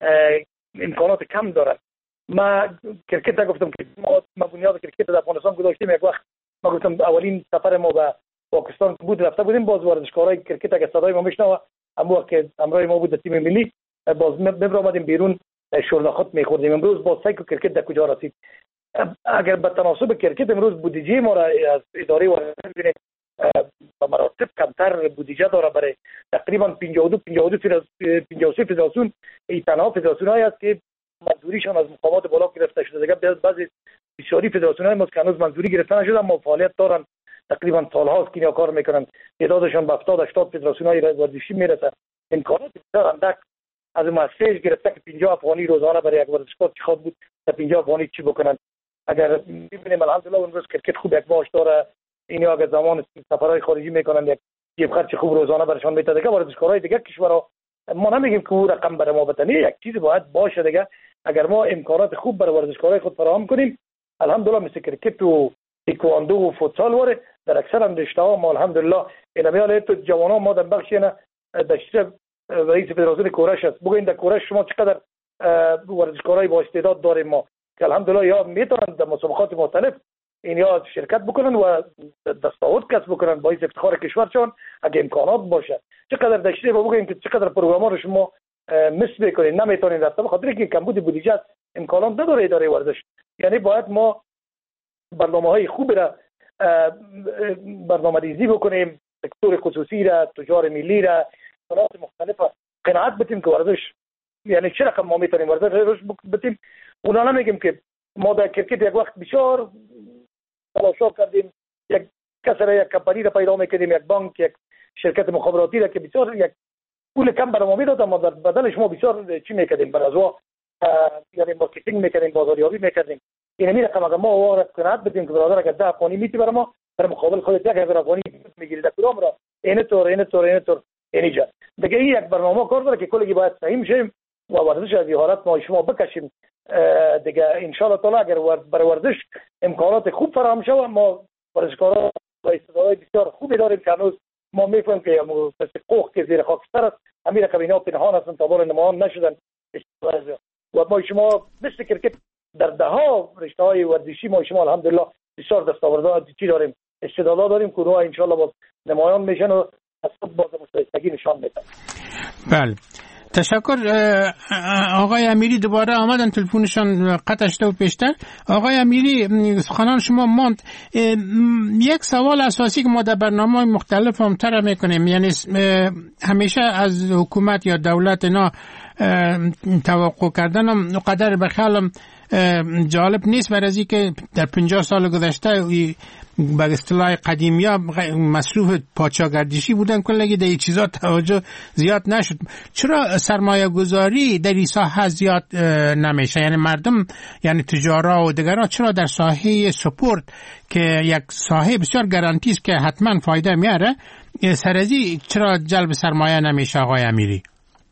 امکانات کم دارد. ما کرکت گفتم که ما, ما بنیاد کرکت در افغانستان گذاشتیم. یک وقت ما گفتم اولین سفر ما به پاکستان بود، رفته بودیم، باز ورزشکارای کرکت اگه صدای ما میشنوه، اما که همراه ما بود در تیم ملی، باز میبر آمدیم بیرون شورنخوت میخوردیم. امروز باز سایکو کرکت در کجا رسید؟ اگر به تناسب کرکت امروز بودجه ما را از اداره ورزش ببینید به مراتب کمتر بودجه داره. برای تقریبا پنجاه و دو پنجاه و دو پنجاه و سه فدراسیون، این تنها فدراسیون هایی است که منظوریشان از مقامات بالا گرفته شده. دیگه بعضی بسیاری فدراسیون های ما که هنوز منظوری گرفته نشده اما فعالیت دارن، تقریبا سالهاست که اینا کار میکنن. تعدادشان به هفتاد هشتاد فدراسیون های ورزشی میرسه. امکانات بسیار اندک از مسیج گرفته که پنجاه افغانی روزانه برای یک ورزشکار چی خواد بود، تا پنجاه افغانی چی بکنن. اگر ببینیم الحمدلله امروز کرکت خوب یک باش داره. اینا اگر زمان سفرهای خارجی میکنن یک جیب خرج خوب روزانه برشان میده. دیگه ورزشکارهای دیگه کشورها ما نمیگیم که اون رقم برای ما بتنی، یک چیز باید باشه دیگه. اگر ما امکانات خوب برای ورزشکارهای خود فراهم کنیم، الحمدلله مثل کرکت و تکواندو و فوتسال وره در اکثر رشته ها ما الحمدلله اینا میاله. تو جوانان ما در بخش اینا داشته رئیس فدراسیون کورش است. بگوین در کورش شما چقدر ورزشکارای با استعداد داریم ما که الحمدلله یا میتونن در مسابقات مختلف اینا شرکت بکنن و دستاورد کسب بکنن، باعث افتخار کشورشون اگه امکانات باشه. چقدر داشته با بگوین که چقدر پروگرام رو شما مس میکنین نمیتونین رفته، بخاطر اینکه کمبود بودجه امکانات نداره اداره ورزش. یعنی باید ما برنامه‌های خوب را برنامه‌ریزی بکنیم، سکتور خصوصی را، تجار ملی را، صنایع مختلف قناعت بدیم که ورزش یعنی چه رقم ما میتونیم ورزش رشد بدیم. اونا نمیگیم که ما در کرکت یک وقت بسیار تلاشا کردیم، یک کسر یک کمپانی را پیدا میکردیم، یک بانک، یک شرکت مخابراتی را که بسیار یک پول کم برای ما میداد، اما در بدلش ما بسیار چی میکردیم برای از وا یعنی مارکتینگ میکردیم، بازاریابی میکردیم. این می رقم اگر ما وارد قناعت بدیم که برادر اگر ده افغانی میتی برای ما، در مقابل خودت یک هزار افغانی میگیری، در کدام را این طور این طور این طور اینجا دیگه این یک برنامه کار داره که کلی باید صحیح شیم و ورزش از این حالت ما شما بکشیم دیگه. ان شاء الله تعالی اگر برای ورزش امکانات خوب فراهم شود، ما ورزشکارا با استعدادهای بسیار خوبی داریم که هنوز ما میفهمیم که مثل قوق که زیر خاکستر است، همین رقم اینا پنهان هستن تا بار نمایان نشدن. و ما شما مثل کرکت در ده ها رشته های ورزشی ما شما الحمدلله بسیار دستاوردها چی داریم، استعدادها داریم که اونها ان شاء الله باز نمایان میشن و از خود باز مستعدی نشان میدن. بله تشکر. آقای امیری دوباره آمدن، تلفنشان قطع شده و پیشتر. آقای امیری سخنان شما ماند. یک سوال اساسی که ما در برنامه‌های مختلف هم طرح میکنیم، یعنی همیشه از حکومت یا دولت اینا توقع کردن هم قدر به خیالم جالب نیست، برای از اینکه در پنجاه سال گذشته به اصطلاح قدیمی ها مصروف پادشاهگردشی بودن، کلگی در این چیزا توجه زیاد نشد. چرا سرمایه گذاری در این ساحه زیاد نمیشه؟ یعنی مردم، یعنی تجارا و دیگران چرا در ساحه سپورت که یک ساحه بسیار گارانتی است که حتما فایده میاره، سرازی چرا جلب سرمایه نمیشه؟ آقای امیری.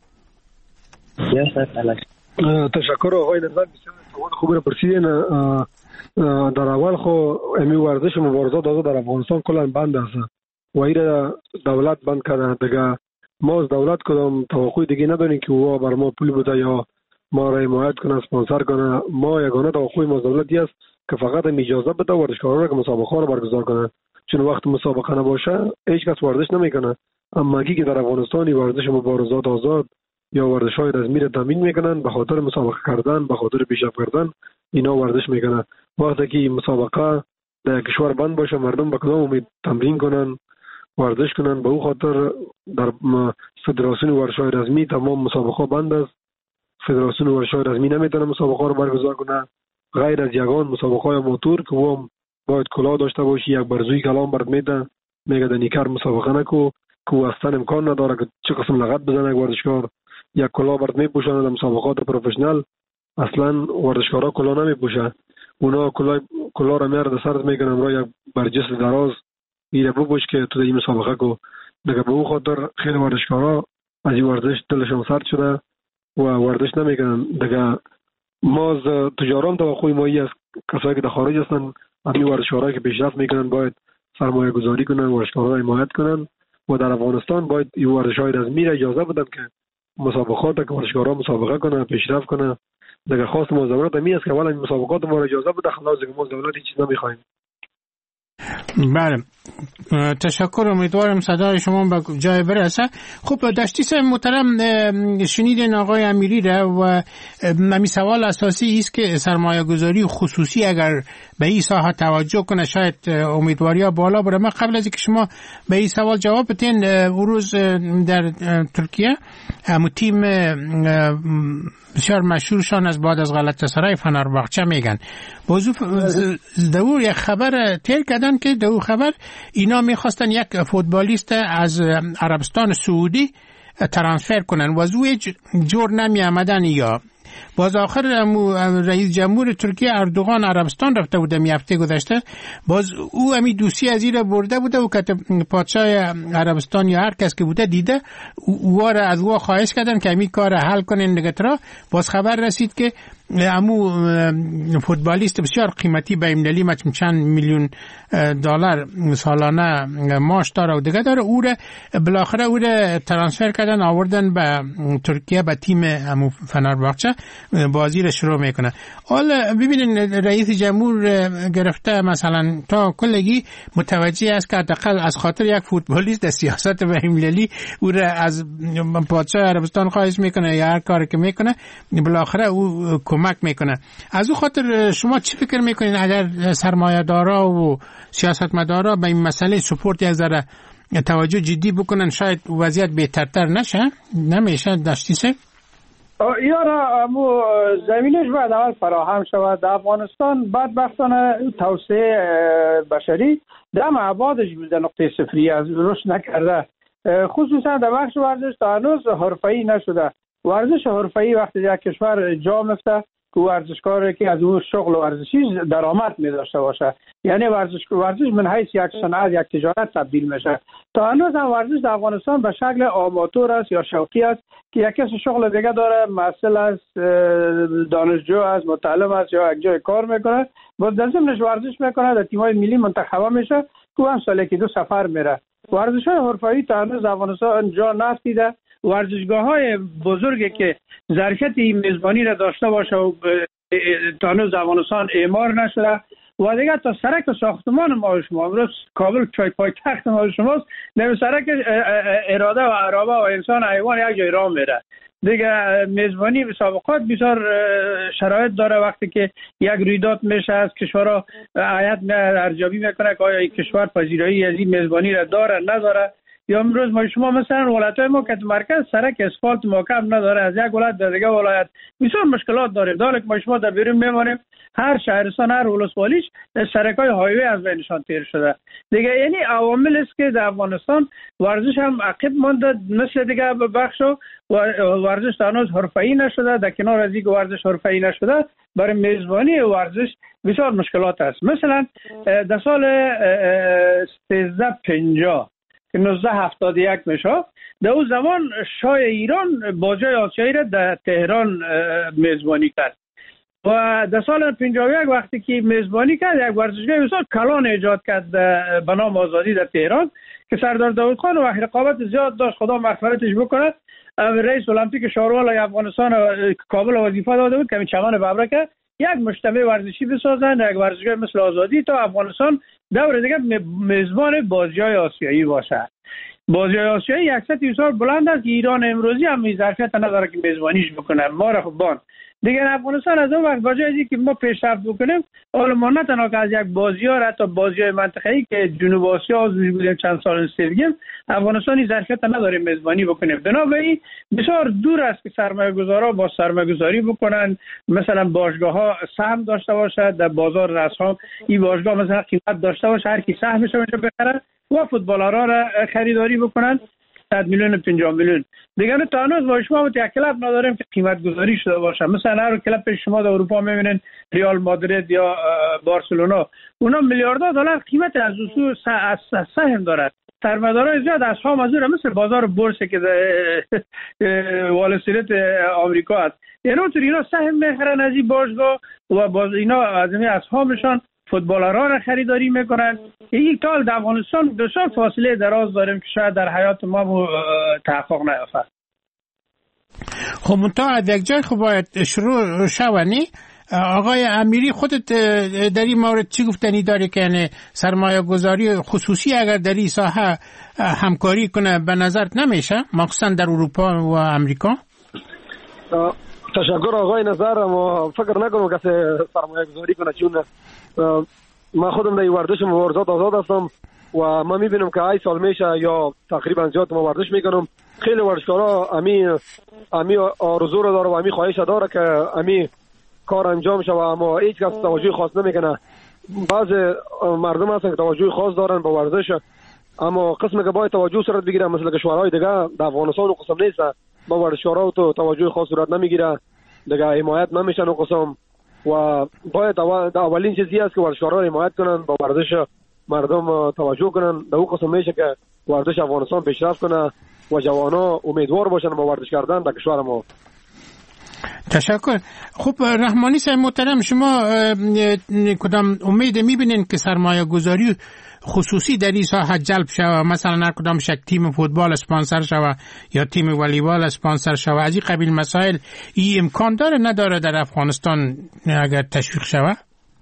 تشکر آقای نظر، بسیار سوال خوبی رو پرسیدین. در اول خو امی ورزش مبارزات آزاد در افغانستان کلا بند است و ایره دولت بند کرده. دیگه ما از دولت کدام توقع دیگه نداریم که او بر ما پول بده یا ما را حمایت کنه، اسپانسر کنه. ما یگانه توقع ما از دولتی است که فقط اجازه بده ورزشکارا که مسابقه رو برگزار کنه، چون وقت مسابقه نباشه هیچ کس ورزش نمیکنه. اما اگه که در افغانستان ورزش مبارزات آزاد یا ورزش‌های رسمی را تامین میکنن، به خاطر مسابقه کردن، به خاطر پیشرفت کردن اینا ورزش میکنن. وقتی که مسابقه در کشور بند باشه، مردم به کدام امید تمرین کنن، ورزش کنن؟ به او خاطر در فدراسیون ورزش‌های رسمی تمام مسابقه بند است. فدراسیون ورزش‌های رسمی نمیتونه مسابقه رو برگزار کنه غیر از یگان مسابقه موتور که هم باید کلاه داشته باشی، یک برزوی کلام برات میده میگه دنیکر مسابقه نکو، که اصلا امکان نداره که چه قسم لغت بزنه ورزشکار. یک کلاه برات میپوشونه در مسابقات پروفشنال، اصلا ورزشکارا کلاه نمیپوشن. اونا کلاه کلاه را میاره در سرت میکنن برای یک برجست دراز ایره بپوش که تو در این مسابقه کو. دیگه به اون خاطر خیلی ورزشکارا از این ورزش دلشون سرد شده و ورزش نمیکنن. دیگه ما از تجاران توقع ما ای است کسایی که در خارج هستن از این ورزشکارایی که پیشرفت میکنن باید سرمایه گذاری کنن، ورزشکارا را حمایت کنن و در افغانستان باید این ورزش‌های از میره اجازه بدن که مسابقات که ورزشکارا مسابقه کنن، پیشرفت کنن. دیگه خواست ما ضرورت می است که اولا این مسابقات ما را اجازه بده، خلاص دیگه ما دولت هیچ چیز نمیخوایم. بله تشکر، امیدوارم صدای شما به جای برسه. خب دشتی صاحب محترم شنیدین آقای امیری را و می سوال اساسی است که سرمایه گذاری خصوصی اگر به این ساحه توجه کنه شاید امیدواری ها بالا بره. من قبل از اینکه شما به این سوال جواب بدین، اون روز در ترکیه همون تیم بسیار مشهورشان از بعد از غلطاسرای فنرباغچه میگن بازو دور یک خبر تیر کردن که دو خبر اینا میخواستن یک فوتبالیست از عربستان سعودی ترانسفر کنن و از او جور نمی آمدن. یا باز آخر رئیس جمهور ترکیه اردوغان عربستان رفته بوده می هفته گذشته، باز او امی دوستی از این برده بوده و که پادشاه عربستان یا هر کس که بوده دیده او را از او خواهش کردن که امی کار حل کنن. دیگه ترا باز خبر رسید که امو فوتبالیست بسیار قیمتی بین‌المللی مثلا چند میلیون دلار سالانه معاش داره و دیگه داره، او را بالاخره او را ترانسفر کردن آوردن به ترکیه به تیم امو فنرباغچه بازی را شروع میکنه. حالا ببینین رئیس جمهور گرفته مثلا تا کلگی متوجه است که حداقل از خاطر یک فوتبالیست در سیاست بین‌المللی او را از پادشاه عربستان خواهش میکنه یا هر کاری که میکنه بالاخره او کمک میکنه. از او خاطر شما چی فکر میکنین اگر سرمایه‌دارا و سیاستمدارا به این مسئله سپورت یک ذره توجه جدی بکنن شاید وضعیت بهترتر نشه؟ نمیشه داشتی سه؟ یارا امو زمینش باید اول فراهم شود. در افغانستان بدبختانه توسعه بشری در معبادش بوده نقطه صفری از رشد نکرده، خصوصا در بخش ورزش تا هنوز حرفه‌ای نشده. ورزش حرفه‌ای وقتی در کشور جا میفته که ورزشکاری که از اون شغل ورزشی درآمد می داشته باشه، یعنی ورزش ورزش من حیث یک صنعت یک تجارت تبدیل میشه. تا هنوز هم ورزش در افغانستان به شکل آماتور است یا شوقی است که یک کس شغل دیگه داره، مسئول است، دانشجو است، متعلم است یا یک جای کار میکنه، باز در ضمنش ورزش میکنه، در تیم‌های ملی منتخب میشه که هم سال یکی دو سفر میره. ورزش‌های حرفه‌ای تا هنوز افغانستان جا نگرفته. ورزشگاه‌های بزرگی که ظرفیت میزبانی را داشته باشه و تا هنوز افغانستان اعمار نشده و دیگه تا سرک ساختمان ما شما امروز کابل چای پایتخت ما شماست، نمی سرک اراده و عرابه و انسان حیوان یک جای راه میره. دیگه میزبانی مسابقات بسیار شرایط داره. وقتی که یک رویداد میشه از کشورها هیئت ارزیابی میکنه که آیا این کشور پذیرایی از این میزبانی را داره نداره. یا امروز ما شما مثلا ولایت‌های ما که مرکز سرک اسفالت محکم نداره، از یک ولایت در دیگه ولایت بسیار مشکلات داره. داره ما شما در بیرون میمونیم هر شهرستان هر ولسوالیش سرک‌های هایوی از بینشان تیر شده. دیگه یعنی عوامل است که در افغانستان ورزش هم عقب مانده مثل دیگه بخشو و ورزش هنوز حرفه‌ای نشده. در کنار از اینکه ورزش حرفه‌ای نشده برای میزبانی ورزش بسیار مشکلات است. مثلا در سال سیزده پنجاه که نوزده هفتاد و یک میشه، در اون زمان شاه ایران بازی‌های آسیایی را در تهران میزبانی کرد و در سال پنجاه و یک وقتی که میزبانی کرد یک ورزشگاه بسیار کلان ایجاد کرد به نام آزادی در تهران که سردار داود خان و رقابت زیاد داشت، خدا مغفرتش بکنه. رئیس المپیک شاروال افغانستان کابل وظیفه داده بود که همین چمن ببرکه یک مجتمع ورزشی بسازن، یک ورزشگاه مثل آزادی تا افغانستان دور دیگه میزبان بازی‌های آسیایی باشه. بازی‌های آسیایی یکصد بسیار بلند است. ایران امروزی هم ظرفیت نداره که میزبانیش بکنه. ما را خوبان دیگه افغانستان از اون وقت بجای اینکه ما پیشرفت بکنیم، حالا ما نه تنها که از یک بازی‌ها حتی بازی‌های منطقه‌ای که جنوب آسیا آزمایش بودیم چند سال استفاده، افغانستانی ظرفیت نداره میزبانی بکنه. بنابراین بسیار دور است که سرمایه‌گذارا با سرمایه‌گذاری بکنن، مثلا باشگاه‌ها سهم داشته باشه در بازار رسام، این باشگاه مثلا قیمت داشته باشه، هر کی سهمش رو بخره و فوتبالرها را خریداری بکنن. صد میلیون پنجاه میلیون دیگه. نه تا هنوز با شما یک کلاب نداریم که قیمت گذاری شده باشه. مثلا هر کلاب شما در اروپا میبینین ریال مادرید یا بارسلونا، اونا میلیاردها دلار قیمت از اصول سهم دارد. سرمایه‌دارای زیاد اصحاب مزور مثل بازار بورس که وال استریت آمریکا است، اینا تو اینا سهم میخرن از این باشگاه و باز اینا از این اصحابشان فوتبالرها را خریداری میکنن. یک تا در افغانستان بسیار فاصله دراز داریم که شاید در حیات ما تحقق نیافت. خب منتها از یک جای خب باید شروع شونی. آقای امیری خودت در این مورد چی گفتنی داری که یعنی سرمایه گذاری خصوصی اگر در این ساحه همکاری کنه به نظرت نمیشه، مخصوصا در اروپا و امریکا؟ تشکر آقای نظر، اما فکر نکنم کسی سرمایه گذاری کنه، چون من خودم در ورزش مبارزات آزاد هستم و من میبینم که ای سال میشه یا تقریبا زیاد ما ورزش میکنم. خیلی ورزشکارا امی امی آرزو رو داره و امی خواهش داره که امی کار انجام شود، اما هیچ کس توجه خاص نمیکنه. بعضی مردم هستن که توجه خاص دارن به ورزش، اما قسمی که باید توجه صورت بگیره مثل کشورهای دیگه در افغانستان و قسم نیست، با ورزشکارا تو توجه خاص صورت نمیگیره، دیگه حمایت نمیشن و قسم. و باید اولین چیزی است که ورزشکارا حمایت کنن، با ورزش مردم توجه کنن، در اون قسم میشه که ورزش افغانستان پیشرفت کنه و جوانا امیدوار باشن با ورزش کردن در کشور ما. تشکر. خب رحمانی صاحب محترم، شما کدام امید میبینین که سرمایه گذاری خصوصی در این ساحه جلب شود؟ مثلا هر کدام شک تیم فوتبال اسپانسر شود یا تیم والیبال اسپانسر شود، از این قبیل مسائل این امکان داره نداره در افغانستان اگر تشویق شود؟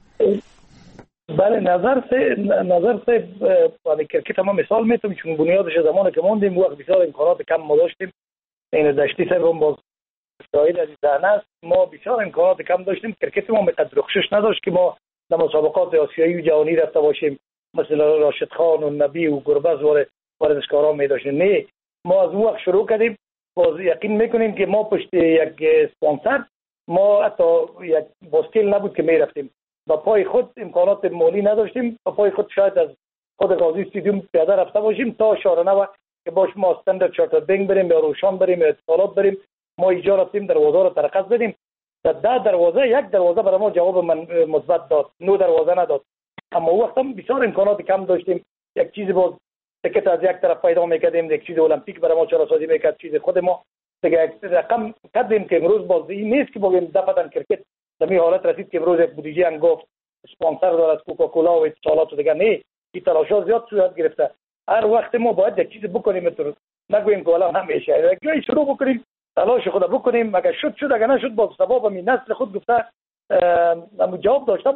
بله، نظر سه نظر سه برای کرکت ما مثال میتونم، چون بنیادش زمانی که موندیم وقت بسیار امکانات کم ما داشتیم. این دشتی صاحب هم باز شاهد از این است، ما بسیار امکانات کم داشتیم، کرکت ما مقدر رخصش نداشت که ما در مسابقات آسیایی و جهانی رفته باشیم مثل راشد خان و نبی و گربز و ورزشکاران می داشتیم. نه، ما از اون وقت شروع کردیم. باز یقین میکنیم که ما پشت یک اسپانسر ما حتی یک باسکل نبود که می رفتیم، با پای خود امکانات مالی نداشتیم، با پای خود شاید از خود غازی استادیوم پیاده رفته باشیم تا شارنو که باش ما استاندارد چارتر بینگ بریم یا روشان بریم یا اتصالات بریم. ما ایجا رفتیم دروازه رو ترقص بدیم، در ده دروازه یک دروازه برای ما جواب من مثبت داد، نو دروازه نداد. اما وقت هم بسیار امکانات کم داشتیم. یک چیز باز تکت از یک طرف پیدا میکردیم، یک چیز المپیک برای ما چرا سازی میکرد، چیز خود ما دیگه رقم کردیم که امروز باز این نیست که بگیم دفتن کرکت در این حالت رسید که امروز یک بودجه انگفت اسپانسر دارد کوکاکولا و اتصالات و دیگه. نه، این تلاش‌ها زیاد صورت گرفته. هر وقت ما باید یک چیز بکنیم، تو نگویم که والا همیشه یک جای شروع بکنیم، تلاش خود بکنیم، اگه شد شد، اگه نشد باز سبب می نسل خود گفته ام جواب داشته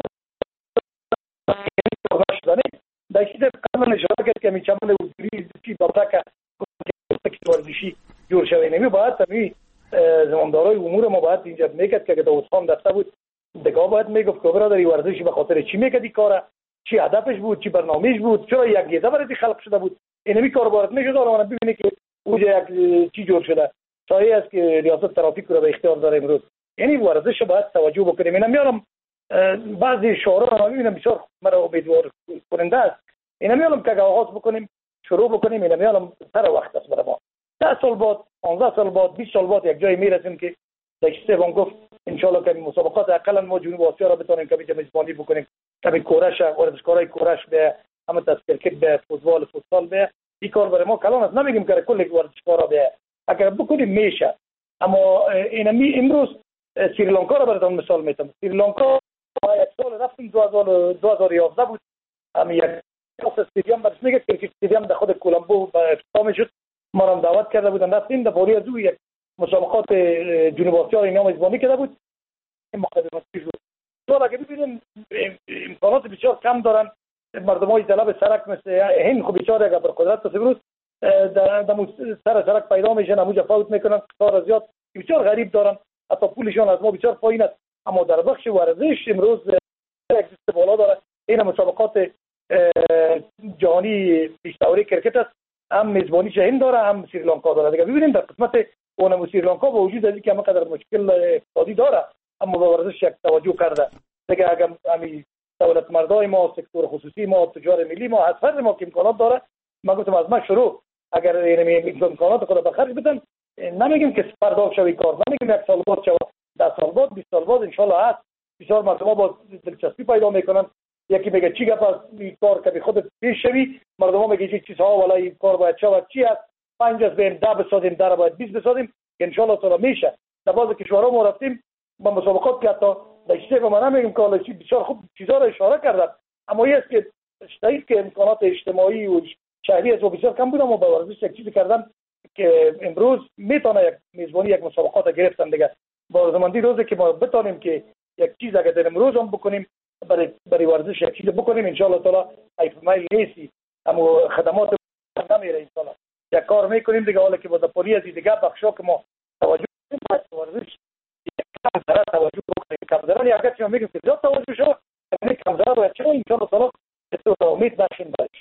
باشه. در چیز قبل نشده کرد که میچمن وزیری چی بابا که ورزشی جور شوی نمی باید تمی زماندارای امور ما باید اینجا میکرد که داوود خان دفته بود دیگه باید میگفت که برادر ورزشی به خاطر چی میکرد این کارا، چی هدفش بود، چی برنامه‌اش بود، چرا یک گیزه برای خلق شده بود. اینمی کار وارد میشد و ببینید که اونجا یک چی جور شده. صحیح است که ریاست ترافیک رو به اختیار داره امروز. یعنی ورزش باید توجه بکنیم. اینا میارم بعضی شعارا رو میبینم بسیار مرا امیدوار کننده است. اینا میارم که آغاز بکنیم، شروع بکنیم. اینا میارم سر وقت است برای ما. ده سال بعد، پانزده سال بعد، بیست سال بعد یک جای میرسیم که داشته بون گفت ان شاء الله که مسابقات اقلا ما جنوب آسیا را بتونیم که بیت میزبانی بکنیم، که کورش ورزشکارای کورش به همه تسکرکت به فوتبال فوتبال به این کار برای ما کلان است. نمیگیم که کل ورزشکارا به اگر بکنیم میشه. اما اینا می امروز سریلانکا را براتون مثال میتونم. سریلانکا یک سال رفتیم دو هزار و یازده بود، هم یک استادیوم برش میگه کرکت استادیوم در خود کولمبو افتتاح شد. ما را دعوت کرده بودن، رفتیم در باری از یک مسابقات جنوب آسیا اینا میزبانی کرده بود. مقدمات شد. تو اگه ببینیم امکانات بسیار کم دارن مردمای طلب سرک مثل هند، خب بیچاره اگر بر قدرت تصورت در سر سرک پیدا میشن، همونجا فوت میکنن، کار زیاد بسیار غریب دارن، حتی پولشون از ما بسیار پایین است. اما در بخش ورزش امروز اکسیست بالا داره. این مسابقات جهانی پیشتوری کرکت است، هم میزبانی هند داره هم سریلانکا داره. دیگه ببینیم در قسمت اونم سریلانکا با وجود از اینکه همقدر مشکل اقتصادی داره اما به ورزش یک توجه کرده. دیگه اگر همین دولت مردای ما، سکتور خصوصی ما، تجار ملی ما، از فرد ما که امکانات داره، من گفتم از ما شروع اگر این امکانات خود به خرج بدن، نمیگیم که پرداخت شوی کار، نمیگیم یک سال بعد شود، ده سال بعد، بیست سال بعد ان شاء الله هست. بسیار مردم با دلچسپی پیدا میکنن. یکی میگه چی گپ است این کار که خودت پیش شوی، مردم میگه چی چیزها والا این کار باید شود، چی است پنج از بین ده بسازیم، در باید بیست بسازیم که ان شاء الله تعالی میشه. در بعضی کشورها ما رفتیم با مسابقات که حتی داشته و من نمیگم که بسیار خوب چیزا را اشاره کردن، اما این است که شاید که امکانات اجتماعی و شهری از بسیار کم بود، اما با ورزش یک چیزی کردن که امروز میتونه یک میزبانی یک مسابقات گرفتن دیگه. با زماندی روزی که ما بتونیم که یک چیز اگر در امروز هم بکنیم برای برای ورزش یک چیز بکنیم ان شاء الله تعالی ایفمای لیسی اما خدمات نمیره ان شاء الله یک کار میکنیم دیگه. حالا که با پوری از دیگه بخشا که ما توجه کنیم ورزش یک کم ذره توجه بکنیم، کم ذره یا اگر میگیم که زیاد توجه شو یعنی کم ذره باید چه ان شاء الله تعالی تو امید نشین باش.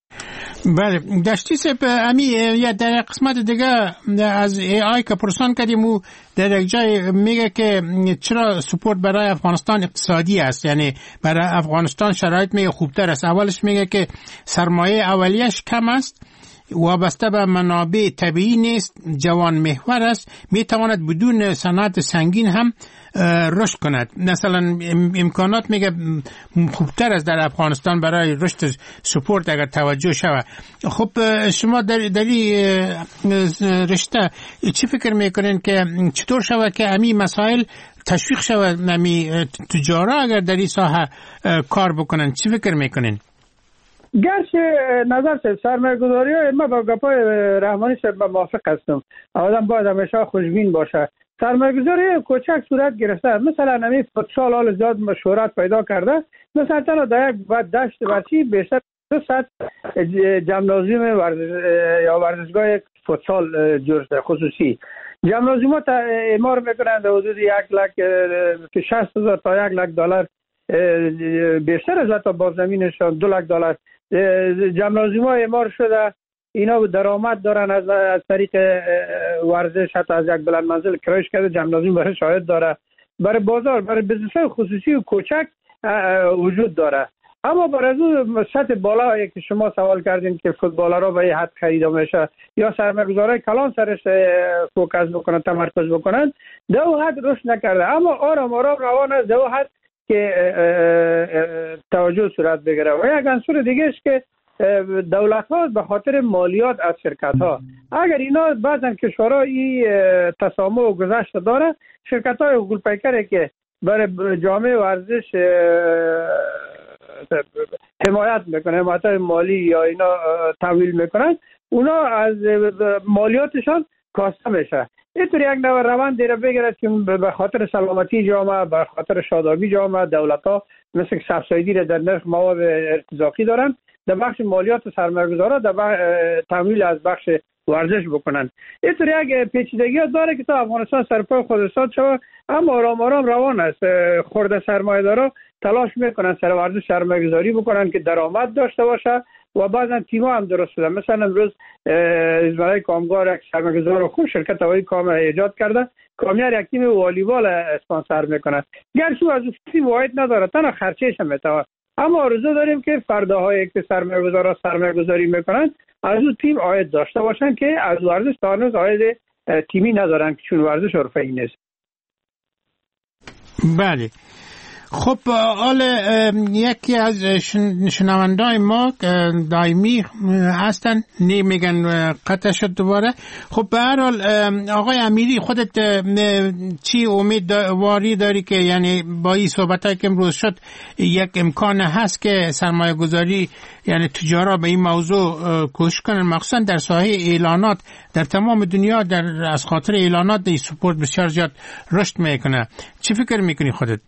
بله داشتی سپ امی یا در قسمت دیگه از ای آی که پرسان کردیم و در یک جای میگه که چرا سپورت برای افغانستان اقتصادی است، یعنی برای افغانستان شرایط میگه خوبتر است. اولش میگه که سرمایه اولیش کم است، وابسته به منابع طبیعی نیست، جوان محور است، میتواند بدون صنعت سنگین هم رشد کند. مثلا امکانات میگه خوبتر است در افغانستان برای رشد سپورت اگر توجه شود. خب شما در دلی رشته چی فکر میکنین که چطور شود که امی مسائل تشویق شود، امی تجارا اگر در این ساحه کار بکنن؟ چی فکر میکنین؟ گرچه نظر سه سرمایه گذاری های ما با گپای رحمانی صاحب موافق هستم. آدم باید همیشه خوشبین باشه. سرمایه گذاری کوچک صورت گرفته، مثلا نمی فوتسال حال زیاد مشهورت پیدا کرده، مثلا تنها در یک بعد دشت ورزشی بیشتر دو صد جمنازیوم ورزش یا ورزشگاه فوتسال جور شده خصوصی. جمنازیومات اعمار میکنند در حدود یک لک شصت هزار تا یک لک دلار بیشتر از حتی باززمینشان دو لک دلار. جمنازیوم اعمار شده، اینا درآمد دارن از از طریق ورزش، حتی از یک بلند منزل کرایش کرده جمنازیوم برای شاهد داره، برای بازار، برای بزنس‌های خصوصی و کوچک وجود داره. اما برای از سطح بالا که شما سوال کردین که فوتبالرها به حد خریده میشه یا سرمایه‌گذارای کلان سرش فوکس بکنن، تمرکز بکنن، در اون حد رشد نکرده، اما آرام آرام روان است در اون حد که توجه صورت بگیره. و یک عنصر دیگه است که دولت ها به خاطر مالیات از شرکت ها، اگر اینا بعضا کشورها این تسامح و گذشت داره، شرکت های حقوق پیکره که برای جامعه ورزش حمایت میکنه، حمایت مالی یا اینا تمویل میکنن، اونا از مالیاتشان کاسته میشه. اینطور یک نوع روند دیره بگیرد که به خاطر سلامتی جامعه، به خاطر شادابی جامعه، دولت ها مثل سبسایدی را در نرخ مواد ارتزاقی دارن، در بخش مالیات سرمایه‌گذارا در تمویل از بخش ورزش بکنن. اینطور یک پیچیدگی داره که تا افغانستان سرپای خود استاد شود، اما آرام آرام روان است. خرده سرمایه‌دارا تلاش میکنن سر ورزش سرمایه‌گذاری بکنن که درآمد داشته باشه و بعضا تیم‌ها هم درست شده. مثلا امروز ازمرای کامگار یک سرمایه‌گذار خوب شرکت هوایی کام ایجاد کرده، کامیار یک تیم والیبال اسپانسر میکنه، گرچه از تیم واحد نداره، تنها خرچش هم میتونه، اما آرزو داریم که فرداهایی که سرمایه‌گذارا سرمایه‌گذاری میکنن از اون تیم عاید داشته باشن که از ورزش تا هنوز عاید تیمی ندارن که چون ورزش حرفه‌ای نیست. بله. خب حال یکی از شنوندای ما دائمی هستن نمیگن قطع شد دوباره. خب به هر حال آقای امیری خودت چی امیدواری داری که یعنی با این صحبتایی که امروز شد یک امکان هست که سرمایه گذاری یعنی تجارا به این موضوع کوشش کنن، مخصوصا در ساحه اعلانات در تمام دنیا در از خاطر اعلانات این سپورت بسیار زیاد رشد میکنه؟ چی فکر میکنی خودت؟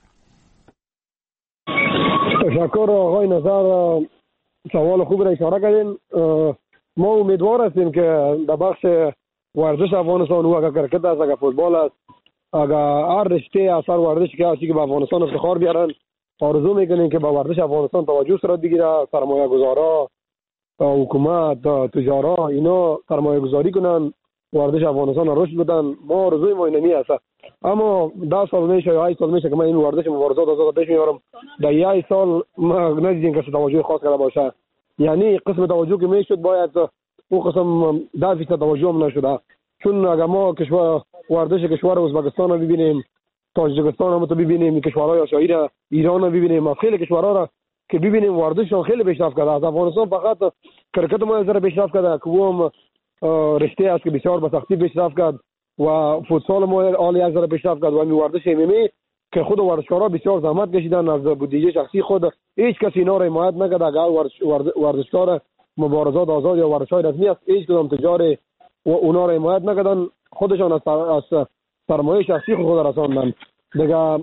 تشکر آقای نظر، سوال خوب را اشاره کردین. ما امیدوار هستیم که در بخش ورزش افغانستان و اگر کرکت است، اگر فوتبال است، اگر هر رشته اثر ورزش که هستی که به افغانستان افتخار بیارن، آرزو میکنیم که به ورزش افغانستان توجه صورت بگیره، سرمایه گذارا، حکومت، تجارا اینا سرمایه گذاری کنن، ورزش افغانستان را رشد بدن. ما آرزوی ما اینمی است. اما ده سال میشه یا هشت سال میشه که من این ورزش مبارزات آزاد پیش میارم، در یک سال ما ندیدیم که توجه خاص کرده باشه. یعنی قسم توجه که میشد باید او قسم ده فیصد توجه هم نشده. چون اگر ما کشور ورزش کشور ازبکستان رو ببینیم، تاجیکستان هم تو ببینیم، کشورهای آسیایی را، ایران رو ببینیم، از خیلی کشورها را که ببینیم ورزششون خیلی پیشرفت کرده. از افغانستان فقط کرکت ما زره پیشرفت کرده که هم رشته است که بسیار به سختی پیشرفت کرد و فوتسال ما عالی از زره پیشرفت کرد و می ورزش ام ام ای که خود ورزشکارا بسیار زحمت کشیدن از بودجه شخصی خود، هیچ کسی اینا را حمایت نکرد. اگر ورزشکار مبارزات آزاد یا ورزش‌های رسمی است هیچ کدام تجاری و اونا را حمایت نکردن، خودشان از از سرمایه شخصی خود رساندن. دیگه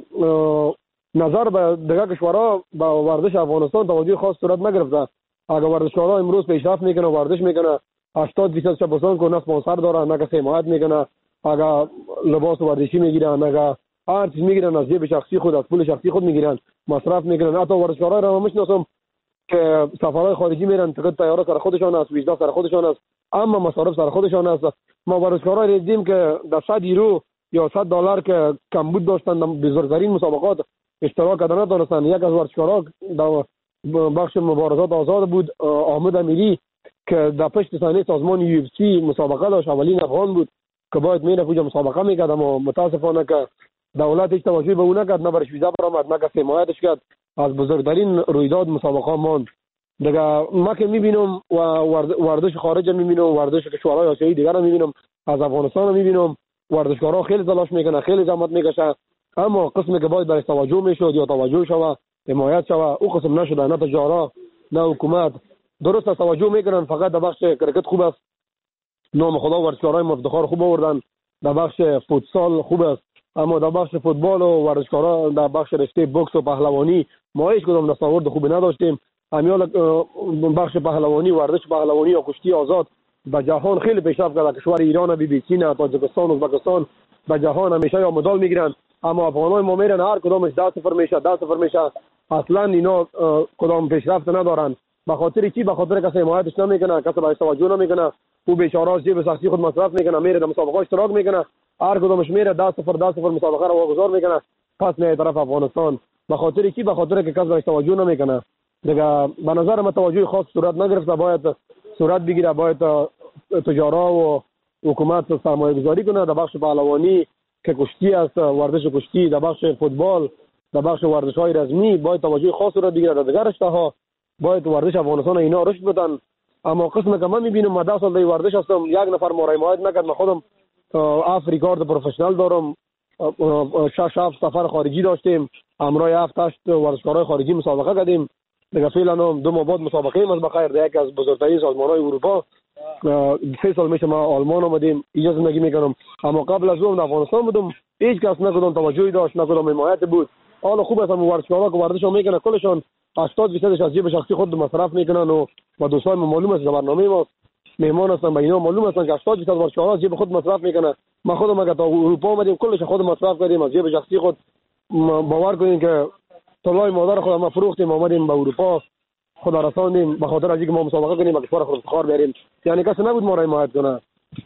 نظر به دیگه کشورها با ورزش افغانستان توجه خاص صورت نگرفته. اگر ورزشکارا امروز پیشرفت میکنه ورزش میکنه هشتاد درصد شبستان کو نه اسپانسر داره نه کسی حمایت میکنه، اگر لباس ورزشی میگیرن، اگر هر چیز میگیرن از جیب شخصی خود، از پول شخصی خود میگیرن، مصرف میکنن. حتی ورزشکارا را میشناسم که سفرهای خارجی میرن، تکت طیاره سر خودشان است، ویزا سر خودشان است، اما مصارف سر خودشان است. ما ورزشکارا را دیدیم که در صد یورو یا صد دلار که کمبود داشتن بزرگترین مسابقات اشتراک کردن نداشتن. یک از ورزشکارا در بخش مبارزات آزاد بود، احمد امیری، که در پشت صحنه سازمان یو اف سی مسابقه داشت، اولین افغان بود که باید میره کجا مسابقه میکرد، اما متاسفانه که دولت هیچ توجهی به اون نکرد، نه برش ویزا برآمد نه کسی حمایتش کرد، از بزرگترین رویداد مسابقه ماند. دیگه ما که میبینم و ورزش خارج میبینم، ورزش کشورهای آسیایی دیگر میبینم، از افغانستان میبینم ورزشکارا خیلی تلاش میکنن، خیلی زحمت میکشن، اما قسمی که باید برش توجه میشد یا توجه شوه، حمایت شوه، او قسم نشده. نه تجارت نه حکومت درست توجه میکنن. فقط در بخش کرکت خوب است، نام خدا ورزشکارای مفتخار خوب آوردن، در بخش فوتسال خوب است، اما در بخش فوتبال و ورزشکارا در بخش رشته بوکس و پهلوانی ما هیچ کدام دستاورد خوبی نداشتیم. امیال بخش پهلوانی، ورزش پهلوانی یا کشتی آزاد به جهان خیلی پیشرفت کرده. کشور ایران، بی بی سی، تاجیکستان، ازبکستان به جهان همیشه یا مدال میگیرن، اما افغانای ما میرن هر کدامش ده صفر میشه، ده صفر میشه. اصلا اینا کدام پیشرفت ندارن. به خاطر چی؟ به خاطر کسی حمایتش نمیکنه، کسی بهش توجه نمیکنه. او بیچاره جیب شخصی خود مصرف میکنه، میره در مسابقه اشتراک میکنه، هر کدامش میره ده صفر ده صفر مسابقه رو واگذار میکنه، پس میاد طرف افغانستان. به خاطر چی؟ به خاطر که کسی بهش توجه نمیکنه. دیگه به نظر من توجه خاص صورت نگرفته، باید صورت بگیره، باید تجارا و حکومت سرمایه گذاری کنه در بخش پهلوانی که کشتی است، ورزش کشتی، در بخش فوتبال، در بخش ورزش های رزمی باید توجه خاص صورت بگیره. در دیگر رشته ها باید ورزش افغانستان اینا رشد بدن. اما قسم که من میبینم، من ده سال در ورزش هستم، یک نفر ما را حمایت نکرد. من خودم اف ریکارد پروفشنال دارم، شش هفت سفر خارجی داشتیم، همراه هفت هشت ورزشکارای خارجی مسابقه کردیم. دیگه فعلا دو ماه بعد مسابقه ما بخیر در یکی از بزرگترین سازمان‌های اروپا، سه سال میشه ما آلمان آمدیم اینجا زندگی میکنم. اما قبل از اون در افغانستان بودم، هیچ کس نه کدام توجهی داشت، نه کدام حمایت بود. حالا خوب است ورزشکارا که ورزش میکنن کلشون هشتاد درصدش از جیب شخصی خود مصرف میکنن و با دوستای ما معلوم است، برنامه ما مهمان هستن، به اینا معلوم است که هشتاد درصد ورزشکارا از جیب خود مصرف میکنن. ما خودم اگه تا اروپا آمدیم کلش خود مصرف کردیم از جیب شخصی خود. باور کنین که طلای مادر خود ما فروختیم، آمدیم به اروپا، خدا رساندیم به خاطر از اینکه ما مسابقه کنیم و کشور خود افتخار بیاریم. یعنی کسی نبود ما را حمایت کنه.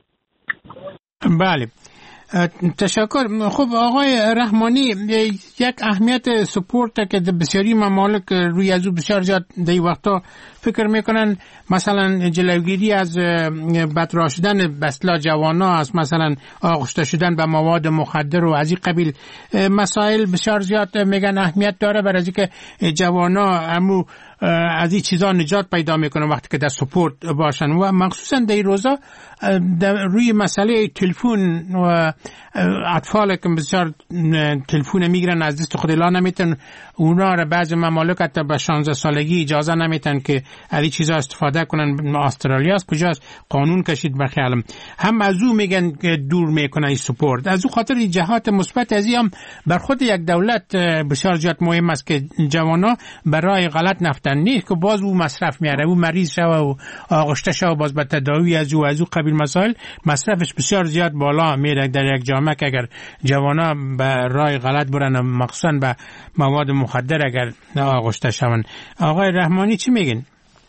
بله، تشکر. خب آقای رحمانی، یک اهمیت سپورت که بسیاری ممالک روی از او بسیار زیاد در این وقتا فکر میکنن، مثلا جلوگیری از بدراه شدن بسلا جوانا است، مثلا آغشته شدن به مواد مخدر و از این قبیل مسائل بسیار زیاد میگن اهمیت داره برای اینکه جوانا امو از این چیزا نجات پیدا میکنن وقتی که در سپورت باشن. و مخصوصا در این روزا روی مسئله تلفن و اطفال که بسیار تلفن میگیرن از دست خود الا نمیتن، اونا را بعض ممالک حتی به شانزده سالگی اجازه نمیتن که از این چیزا استفاده کنن. استرالیا است کجاست قانون کشید بخیالم، هم از او میگن که دور میکنن این سپورت. از او خاطر جهات مثبت از هم بر خود یک دولت بسیار زیاد مهم است که جوانا برای غلط نفتن نیست که باز او مصرف میاره، او مریض شوه و آغشته شوه، باز به تداوی از او از او قبیل مسائل مصرفش بسیار زیاد بالا میره در یک جامعه که اگر جوانا به راه غلط برن، مخصوصا به مواد مخدر اگر آغشته شون. آقای رحمانی چی میگین؟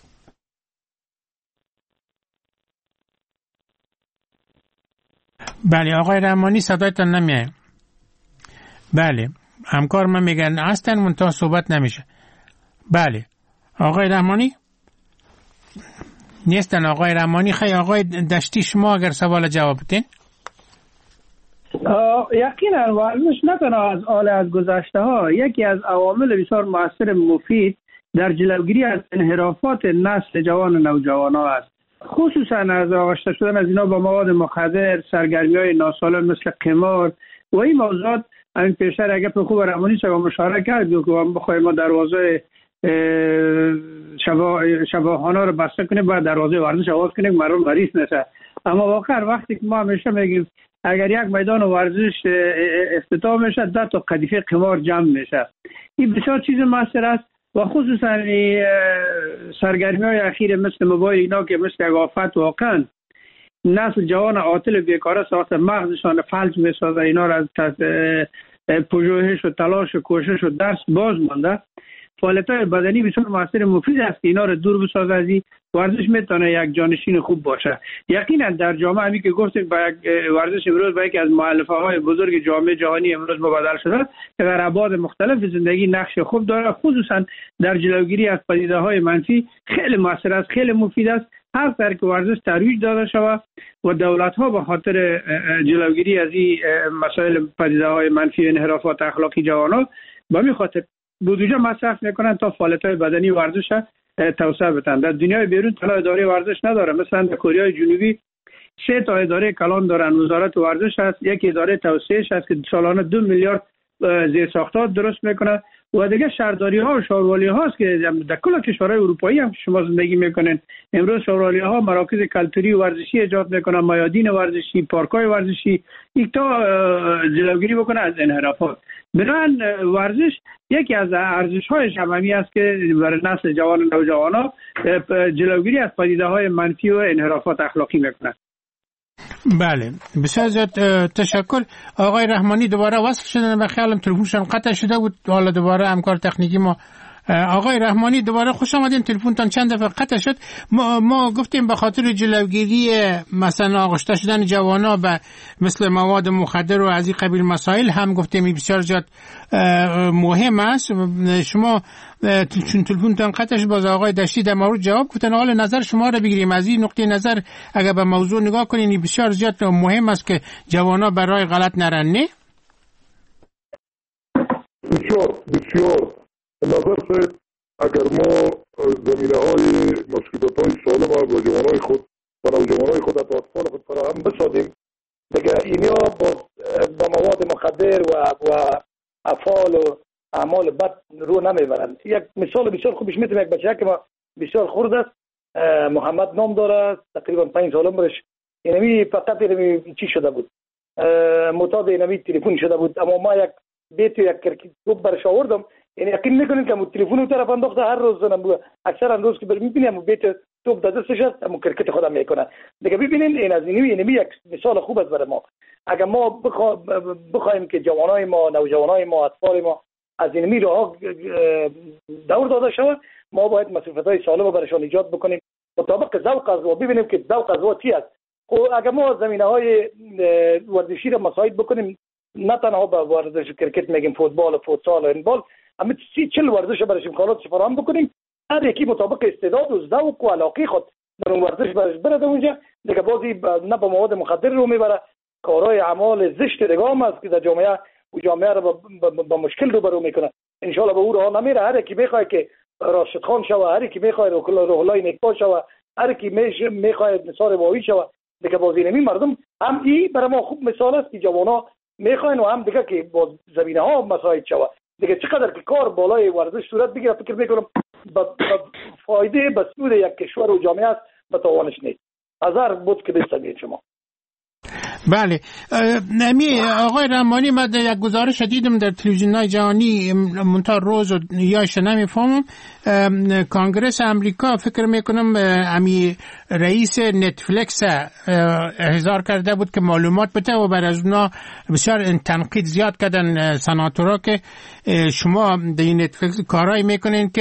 بله آقای رحمانی صدایتان نمیاد. بله همکار من میگن هستن منتها صحبت نمیشه. بله آقای رحمانی نیستن آقای رحمانی. خیلی آقای دشتی شما اگر سوال جواب بدین. یقینا ورزش نه تنها از آل از گذشته ها یکی از عوامل بسیار مؤثر مفید در جلوگیری از انحرافات نسل جوان و نوجوان ها است، خصوصا از آغشته شدن از اینا با مواد مخدر، سرگرمی های ناسالم مثل قمار و این موضوعات. این پیشتر اگر به خوب رحمانی صاحب مشاوره کرد که بخوایم ما دروازه شفاخانه رو بسته کنیم باید دروازه ورزش آواز کنیم مردم مریض نشه. اما واقعا وقتی که ما همیشه میگیم اگر یک میدان ورزش افتتاح میشه ده تا قدیفه قمار جمع میشه. این بسیار چیز موثر است و خصوصا سرگرمی های اخیر مثل موبایل اینا که مثل یک آفت واقعا نسل جوان عاطل بیکاره ساخته، مغزشان فلج میسازه، اینا را از پژوهش و تلاش و کوشش و درس باز مانده. فعالیت‌های بدنی بسیار موثر مفید است که اینا رو دور بسازه از این ورزش میتونه یک جانشین خوب باشه. یقینا در جامعه همی که گفتیم با یک ورزش امروز با یکی از مؤلفه‌های بزرگ جامعه جهانی امروز مبادله شده که در ابعاد مختلف زندگی نقش خوب داره، خصوصا در جلوگیری از پدیده‌های منفی خیلی موثر است، خیلی مفید است. هر طرح که ورزش ترویج داده شود و دولت‌ها به خاطر جلوگیری از این مسائل پدیده‌های منفی انحرافات اخلاقی جوانان با می خاطر بودجه مصرف میکنن تا فعالیت‌های بدنی ورزش توسعه بدن. در دنیای بیرون تنها اداره ورزش نداره، مثلا در کره جنوبی سه تا اداره کلان دارن، وزارت ورزش هست، یک اداره توسعهش هست که سالانه دو میلیارد زیرساختات درست میکنه و دیگه شهرداری ها و شوروالی هاست که در کل کشورهای اروپایی هم شما زندگی میکنن. امروز شوروالی ها مراکز کلتوری و ورزشی ایجاد میکنن، میادین ورزشی، پارک‌های ورزشی، یک تا جلوگیری بکنه از انحرافات. بنابراین ورزش یکی از ارزش‌های عمومی است که برای نسل جوان و نوجوانان جلوگیری از پدیده‌های منفی و انحرافات اخلاقی میکنه. بله بسیار زیاد تشکر. آقای رحمانی دوباره وصل شدن و خیالم تلفنشان قطع شده بود، حالا دوباره همکار تکنیکی ما. آقای رحمانی دوباره خوش آمدین، تلفنتان چند دفعه قطع شد. ما, ما گفتیم به خاطر جلوگیری مثلا آغشته شدن جوانا و مثل مواد مخدر و از این قبیل مسائل هم گفتیم بسیار زیاد مهم است. شما چون تلفنتان قطع شد باز آقای دشتی در مورد جواب گفتن، حال نظر شما را بگیریم از این نقطه نظر اگر به موضوع نگاه کنین بسیار زیاد مهم است که جوانا برای غلط نرن. نه بسیار بسیار نظر شد اگر ما زمینه های مسئولیت های سالم و جوان های خود و نوجوان های خود و اطفال خود فراهم بسازیم دیگه اینیا با, با مواد مخدر و, و افعال و اعمال بد رو نمیبرند. یک مثال بسیار خوبش میتونم، یک بچه که ما بسیار خورد است، محمد نام داره، تقریبا پنج سالم برش، اینمی فقط اینمی چی شده بود، معتاد اینمی تلفن شده بود، اما ما یک بیت یک کرکت توپ برش آوردم، یعنی یقین میکنین که مو تلفن اون طرف انداخته هر روز زنم اکثر روز که میبینیم بیت توپ در دستش هست اما کرکت خودم میکنه دیگه. ببینین این از اینمی اینمی یک مثال خوب است برای ما. اگر ما بخوا... بخوایم که جوانای ما، نوجوانای ما، اطفال ما از اینمی راه دور داده شود، ما باید مسئولیت‌های سالم رو برایشان ایجاد بکنیم مطابق ذوق از ما، ببینیم که ذوق از ما چی است. خب اگر ما زمینه‌های ورزشی را مساعد بکنیم، نه تنها به ورزش کرکت میگیم، فوتبال و فوتسال و هندبال، اما سی چل ورزش برایش امکانات فراهم بکنیم، هر یکی مطابق استعداد و ذوق و علاقه خود در اون ورزش برایش بره اونجا دیگه. بازی نه با مواد مخدر رو میبره، کارهای اعمال زشت دیگه هم است که در جامعه و جامعه رو با مشکل روبرو میکنه. ان شاء الله به اون راه نمیره. هر کی میخواد که راشد خان شوه، هر کی میخواد روح الله نیکپا شوه، هر کی میخواد نثار واوی شوه دیگه. بازی نمی مردم هم این برای ما خوب مثال است که جوانا میخواین و هم دیگه که باز زمینه ها مساعد شوه دیگه. چقدر که کار بالای ورزش صورت بگیره فکر میکنم با فایده به سود یک کشور و جامعه است، به تاوانش نیست. هزار بود که بستگید شما. بله نمی آقای رحمانی، من یک گزارش دیدم در تلویزیون‌های جهانی منتها روز یا نمیفهمم، کانگرس امریکا فکر میکنم امی رئیس نتفلیکس احضار کرده بود که معلومات بده و بر از اونا بسیار تنقید زیاد کردن سناتورها که شما در این نتفلیکس کارایی میکنین که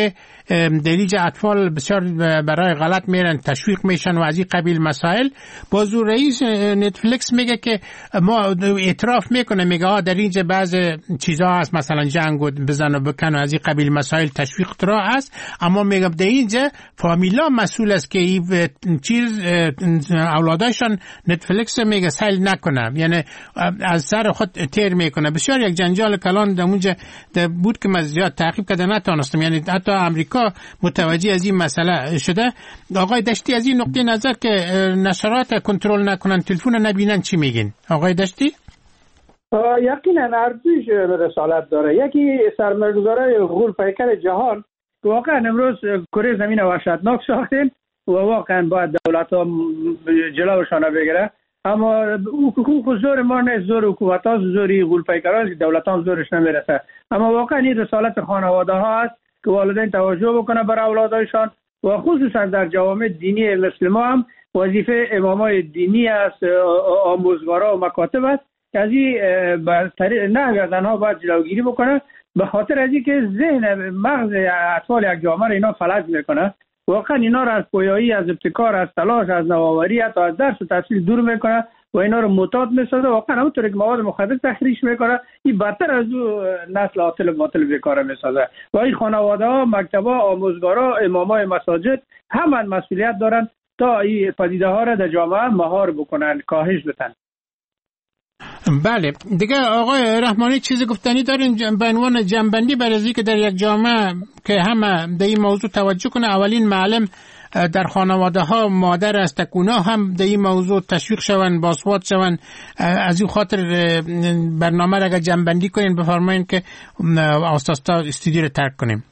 دلیج اطفال بسیار برای غلط میرن، تشویق میشن و از این قبیل مسائل. بازو رئیس نتفلیکس میگه که ما اعتراف میکنه، میگه ها در اینجا بعض چیزا هست مثلا جنگ و بزن و بکن و از این قبیل مسائل تشویق ترا هست، اما میگه در اینجا فامیلا مسئول است که این چیز اولادایشان نتفلیکس میگه سیل نکنه، یعنی از سر خود تیر میکنه. بسیار یک جنجال کلان در اونجا بود که من زیاد تعقیب کرده نتونستم، یعنی حتی امریکا متوجه از این مسئله شده. آقای دشتی از این نقطه نظر که نشرات کنترل نکنن، تلفن نبینن، چی میگین آقای دشتی؟ یقینا ارزش رسالت داره. یکی سرمایه‌گذارای غول پیکر جهان واقعا امروز کره زمین وحشتناک ساختن و واقعا باید دولت‌ها جلوشان بگیره، اما حقوق زور ما نه، زور حکومت ها زوری غول پیکران که دولت ها زورش نمیرسه. اما واقعا این رسالت خانواده ها است که والدین توجه بکنه بر اولادایشان و خصوصا در جوامع دینی مثل ما هم وظیفه امامای دینی است، آموزگارا و مکاتب است که از این نه گردنها باید جلوگیری بکنه، به خاطر از اینکه ذهن مغز اطفال یک جامعه را اینا فلج میکنه. واقعا اینا را از پویایی، از ابتکار، از تلاش، از نوآوری، حتی از درس و تحصیل دور میکنه و اینا رو معتاد میسازه. واقعا همونطور که مواد مخدر تخریش میکنه، این بدتر از او نسل عاطل باطل بیکار میسازه. و این خانواده ها، مکتب ها، آموزگارا، امامای مساجد همه مسئولیت دارن تا این پدیده ها را در جامعه مهار بکنن، کاهش بدن. بله دیگه آقای رحمانی چیزی گفتنی دارین به عنوان جنبندی برای که در یک جامعه که همه در این موضوع توجه کنه؟ اولین معلم در خانواده ها مادر است، اونا هم در این موضوع تشویق شون، باسواد شون. از این خاطر برنامه را اگر جنبندی کنین بفرمایین که آساستا استودیو رو ترک کنیم.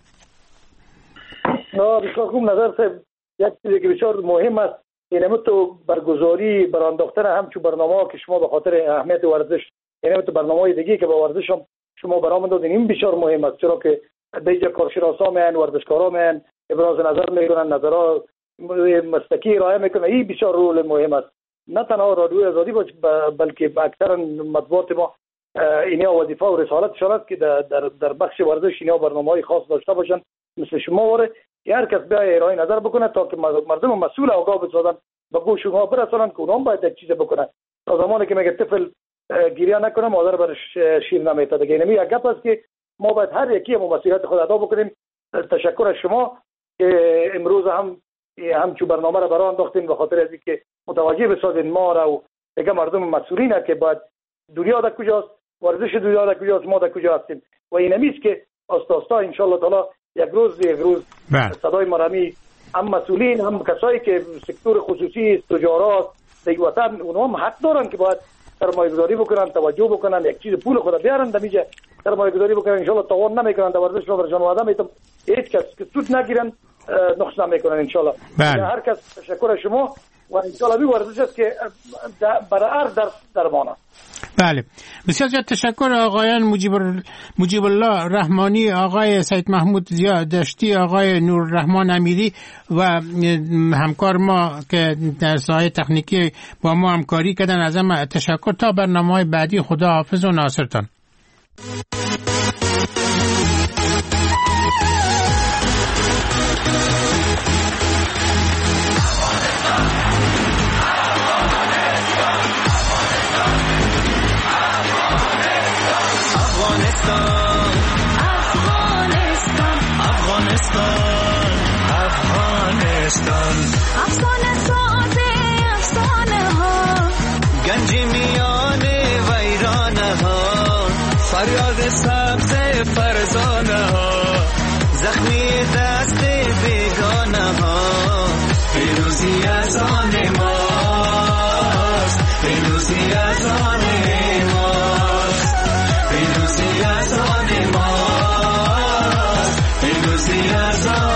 نه بسیار خوب نظر صاحب. یک چیزی که بسیار مهم است اینم تو برگزاری برانداختن همچو برنامه‌ها که شما به خاطر اهمیت ورزش، اینم تو برنامه‌های دیگه که با ورزش هم شما برام دادین، این بسیار مهم است، چرا که دیگه کارشناسا میان، ورزشکارا میان ابراز نظر میکنن، نظرها مستقی ارائه میکنن. این بسیار رول مهم است، نه تنها رادیو آزادی بلکه اکثر مطبوعات ما اینا وظیفه و رسالتشان است که در در بخش ورزش اینا برنامه‌های خاص داشته باشن مثل شما وره، هر کس بیای ارائه نظر بکنه تا که مردم مسئول آگاه بسازن، به گوش اونها برسونن که اونها باید یک چیز بکنن. تا زمانی که میگه طفل گریه نکنه مادر برش شیر نمیته دیگه. اینمی یک گپ است که ما باید هر یکی هم مسئولیت خود ادا بکنیم. تشکر از شما که امروز هم همچون برنامه را برای انداختین به خاطر از اینکه متوجه بسازین ما را و دیگه مردم مسئولین که باید دنیا در کجاست، ورزش دنیا در کجاست، ما در کجا هستیم. و اینمی است که آستا آستا ان شاء الله تعالی یک روز یک روز صدای مرمی هم مسئولین هم کسایی که سکتور خصوصی تجارات در وطن اونها هم حق دارن که باید سرمایه‌گذاری بکنن، توجه بکنن، یک چیز پول خود بیارن دمیجه سرمایه‌گذاری بکنن. ان شاء الله تاوان نمیکنن در ورزش رو برشان وعده میتم هیچ کس که سود نگیرن نقص نمیکنن ان شاء الله. هر کس تشکر از شما و ان شاء الله ورزش است که برای هر درس درمان است. بله بسیار زیاد تشکر آقایان مجیب مجیب الله رحمانی، آقای سید محمود زیا دشتی، آقای نور رحمان امیری و همکار ما که در ساحه تکنیکی با ما همکاری کردن. از همه تشکر. تا برنامه‌های بعدی خدا حافظ و ناصرتان. افسانه افسانه ها گنج میان ویرانه ها، فریاد سبز فرزانه ها، زخمی دست بیگانه ها. پیروزی از آن ماست، پیروزی از آن ماست، پیروزی از آن ماست، پیروزی از آن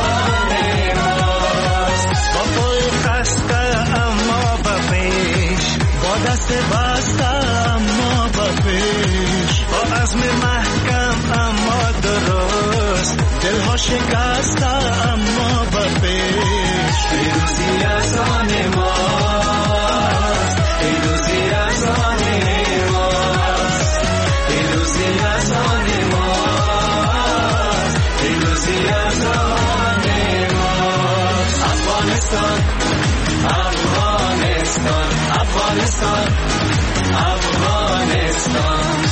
دست بسته اما با پیش، با عزم محکم اما درست، دلها شکسته اما با پیش. پیروزی از آن ماست، پیروزی از آن ماست، پیروزی از آن ماست، پیروزی از آن افغانستان افغانستان افغانستان افغانستان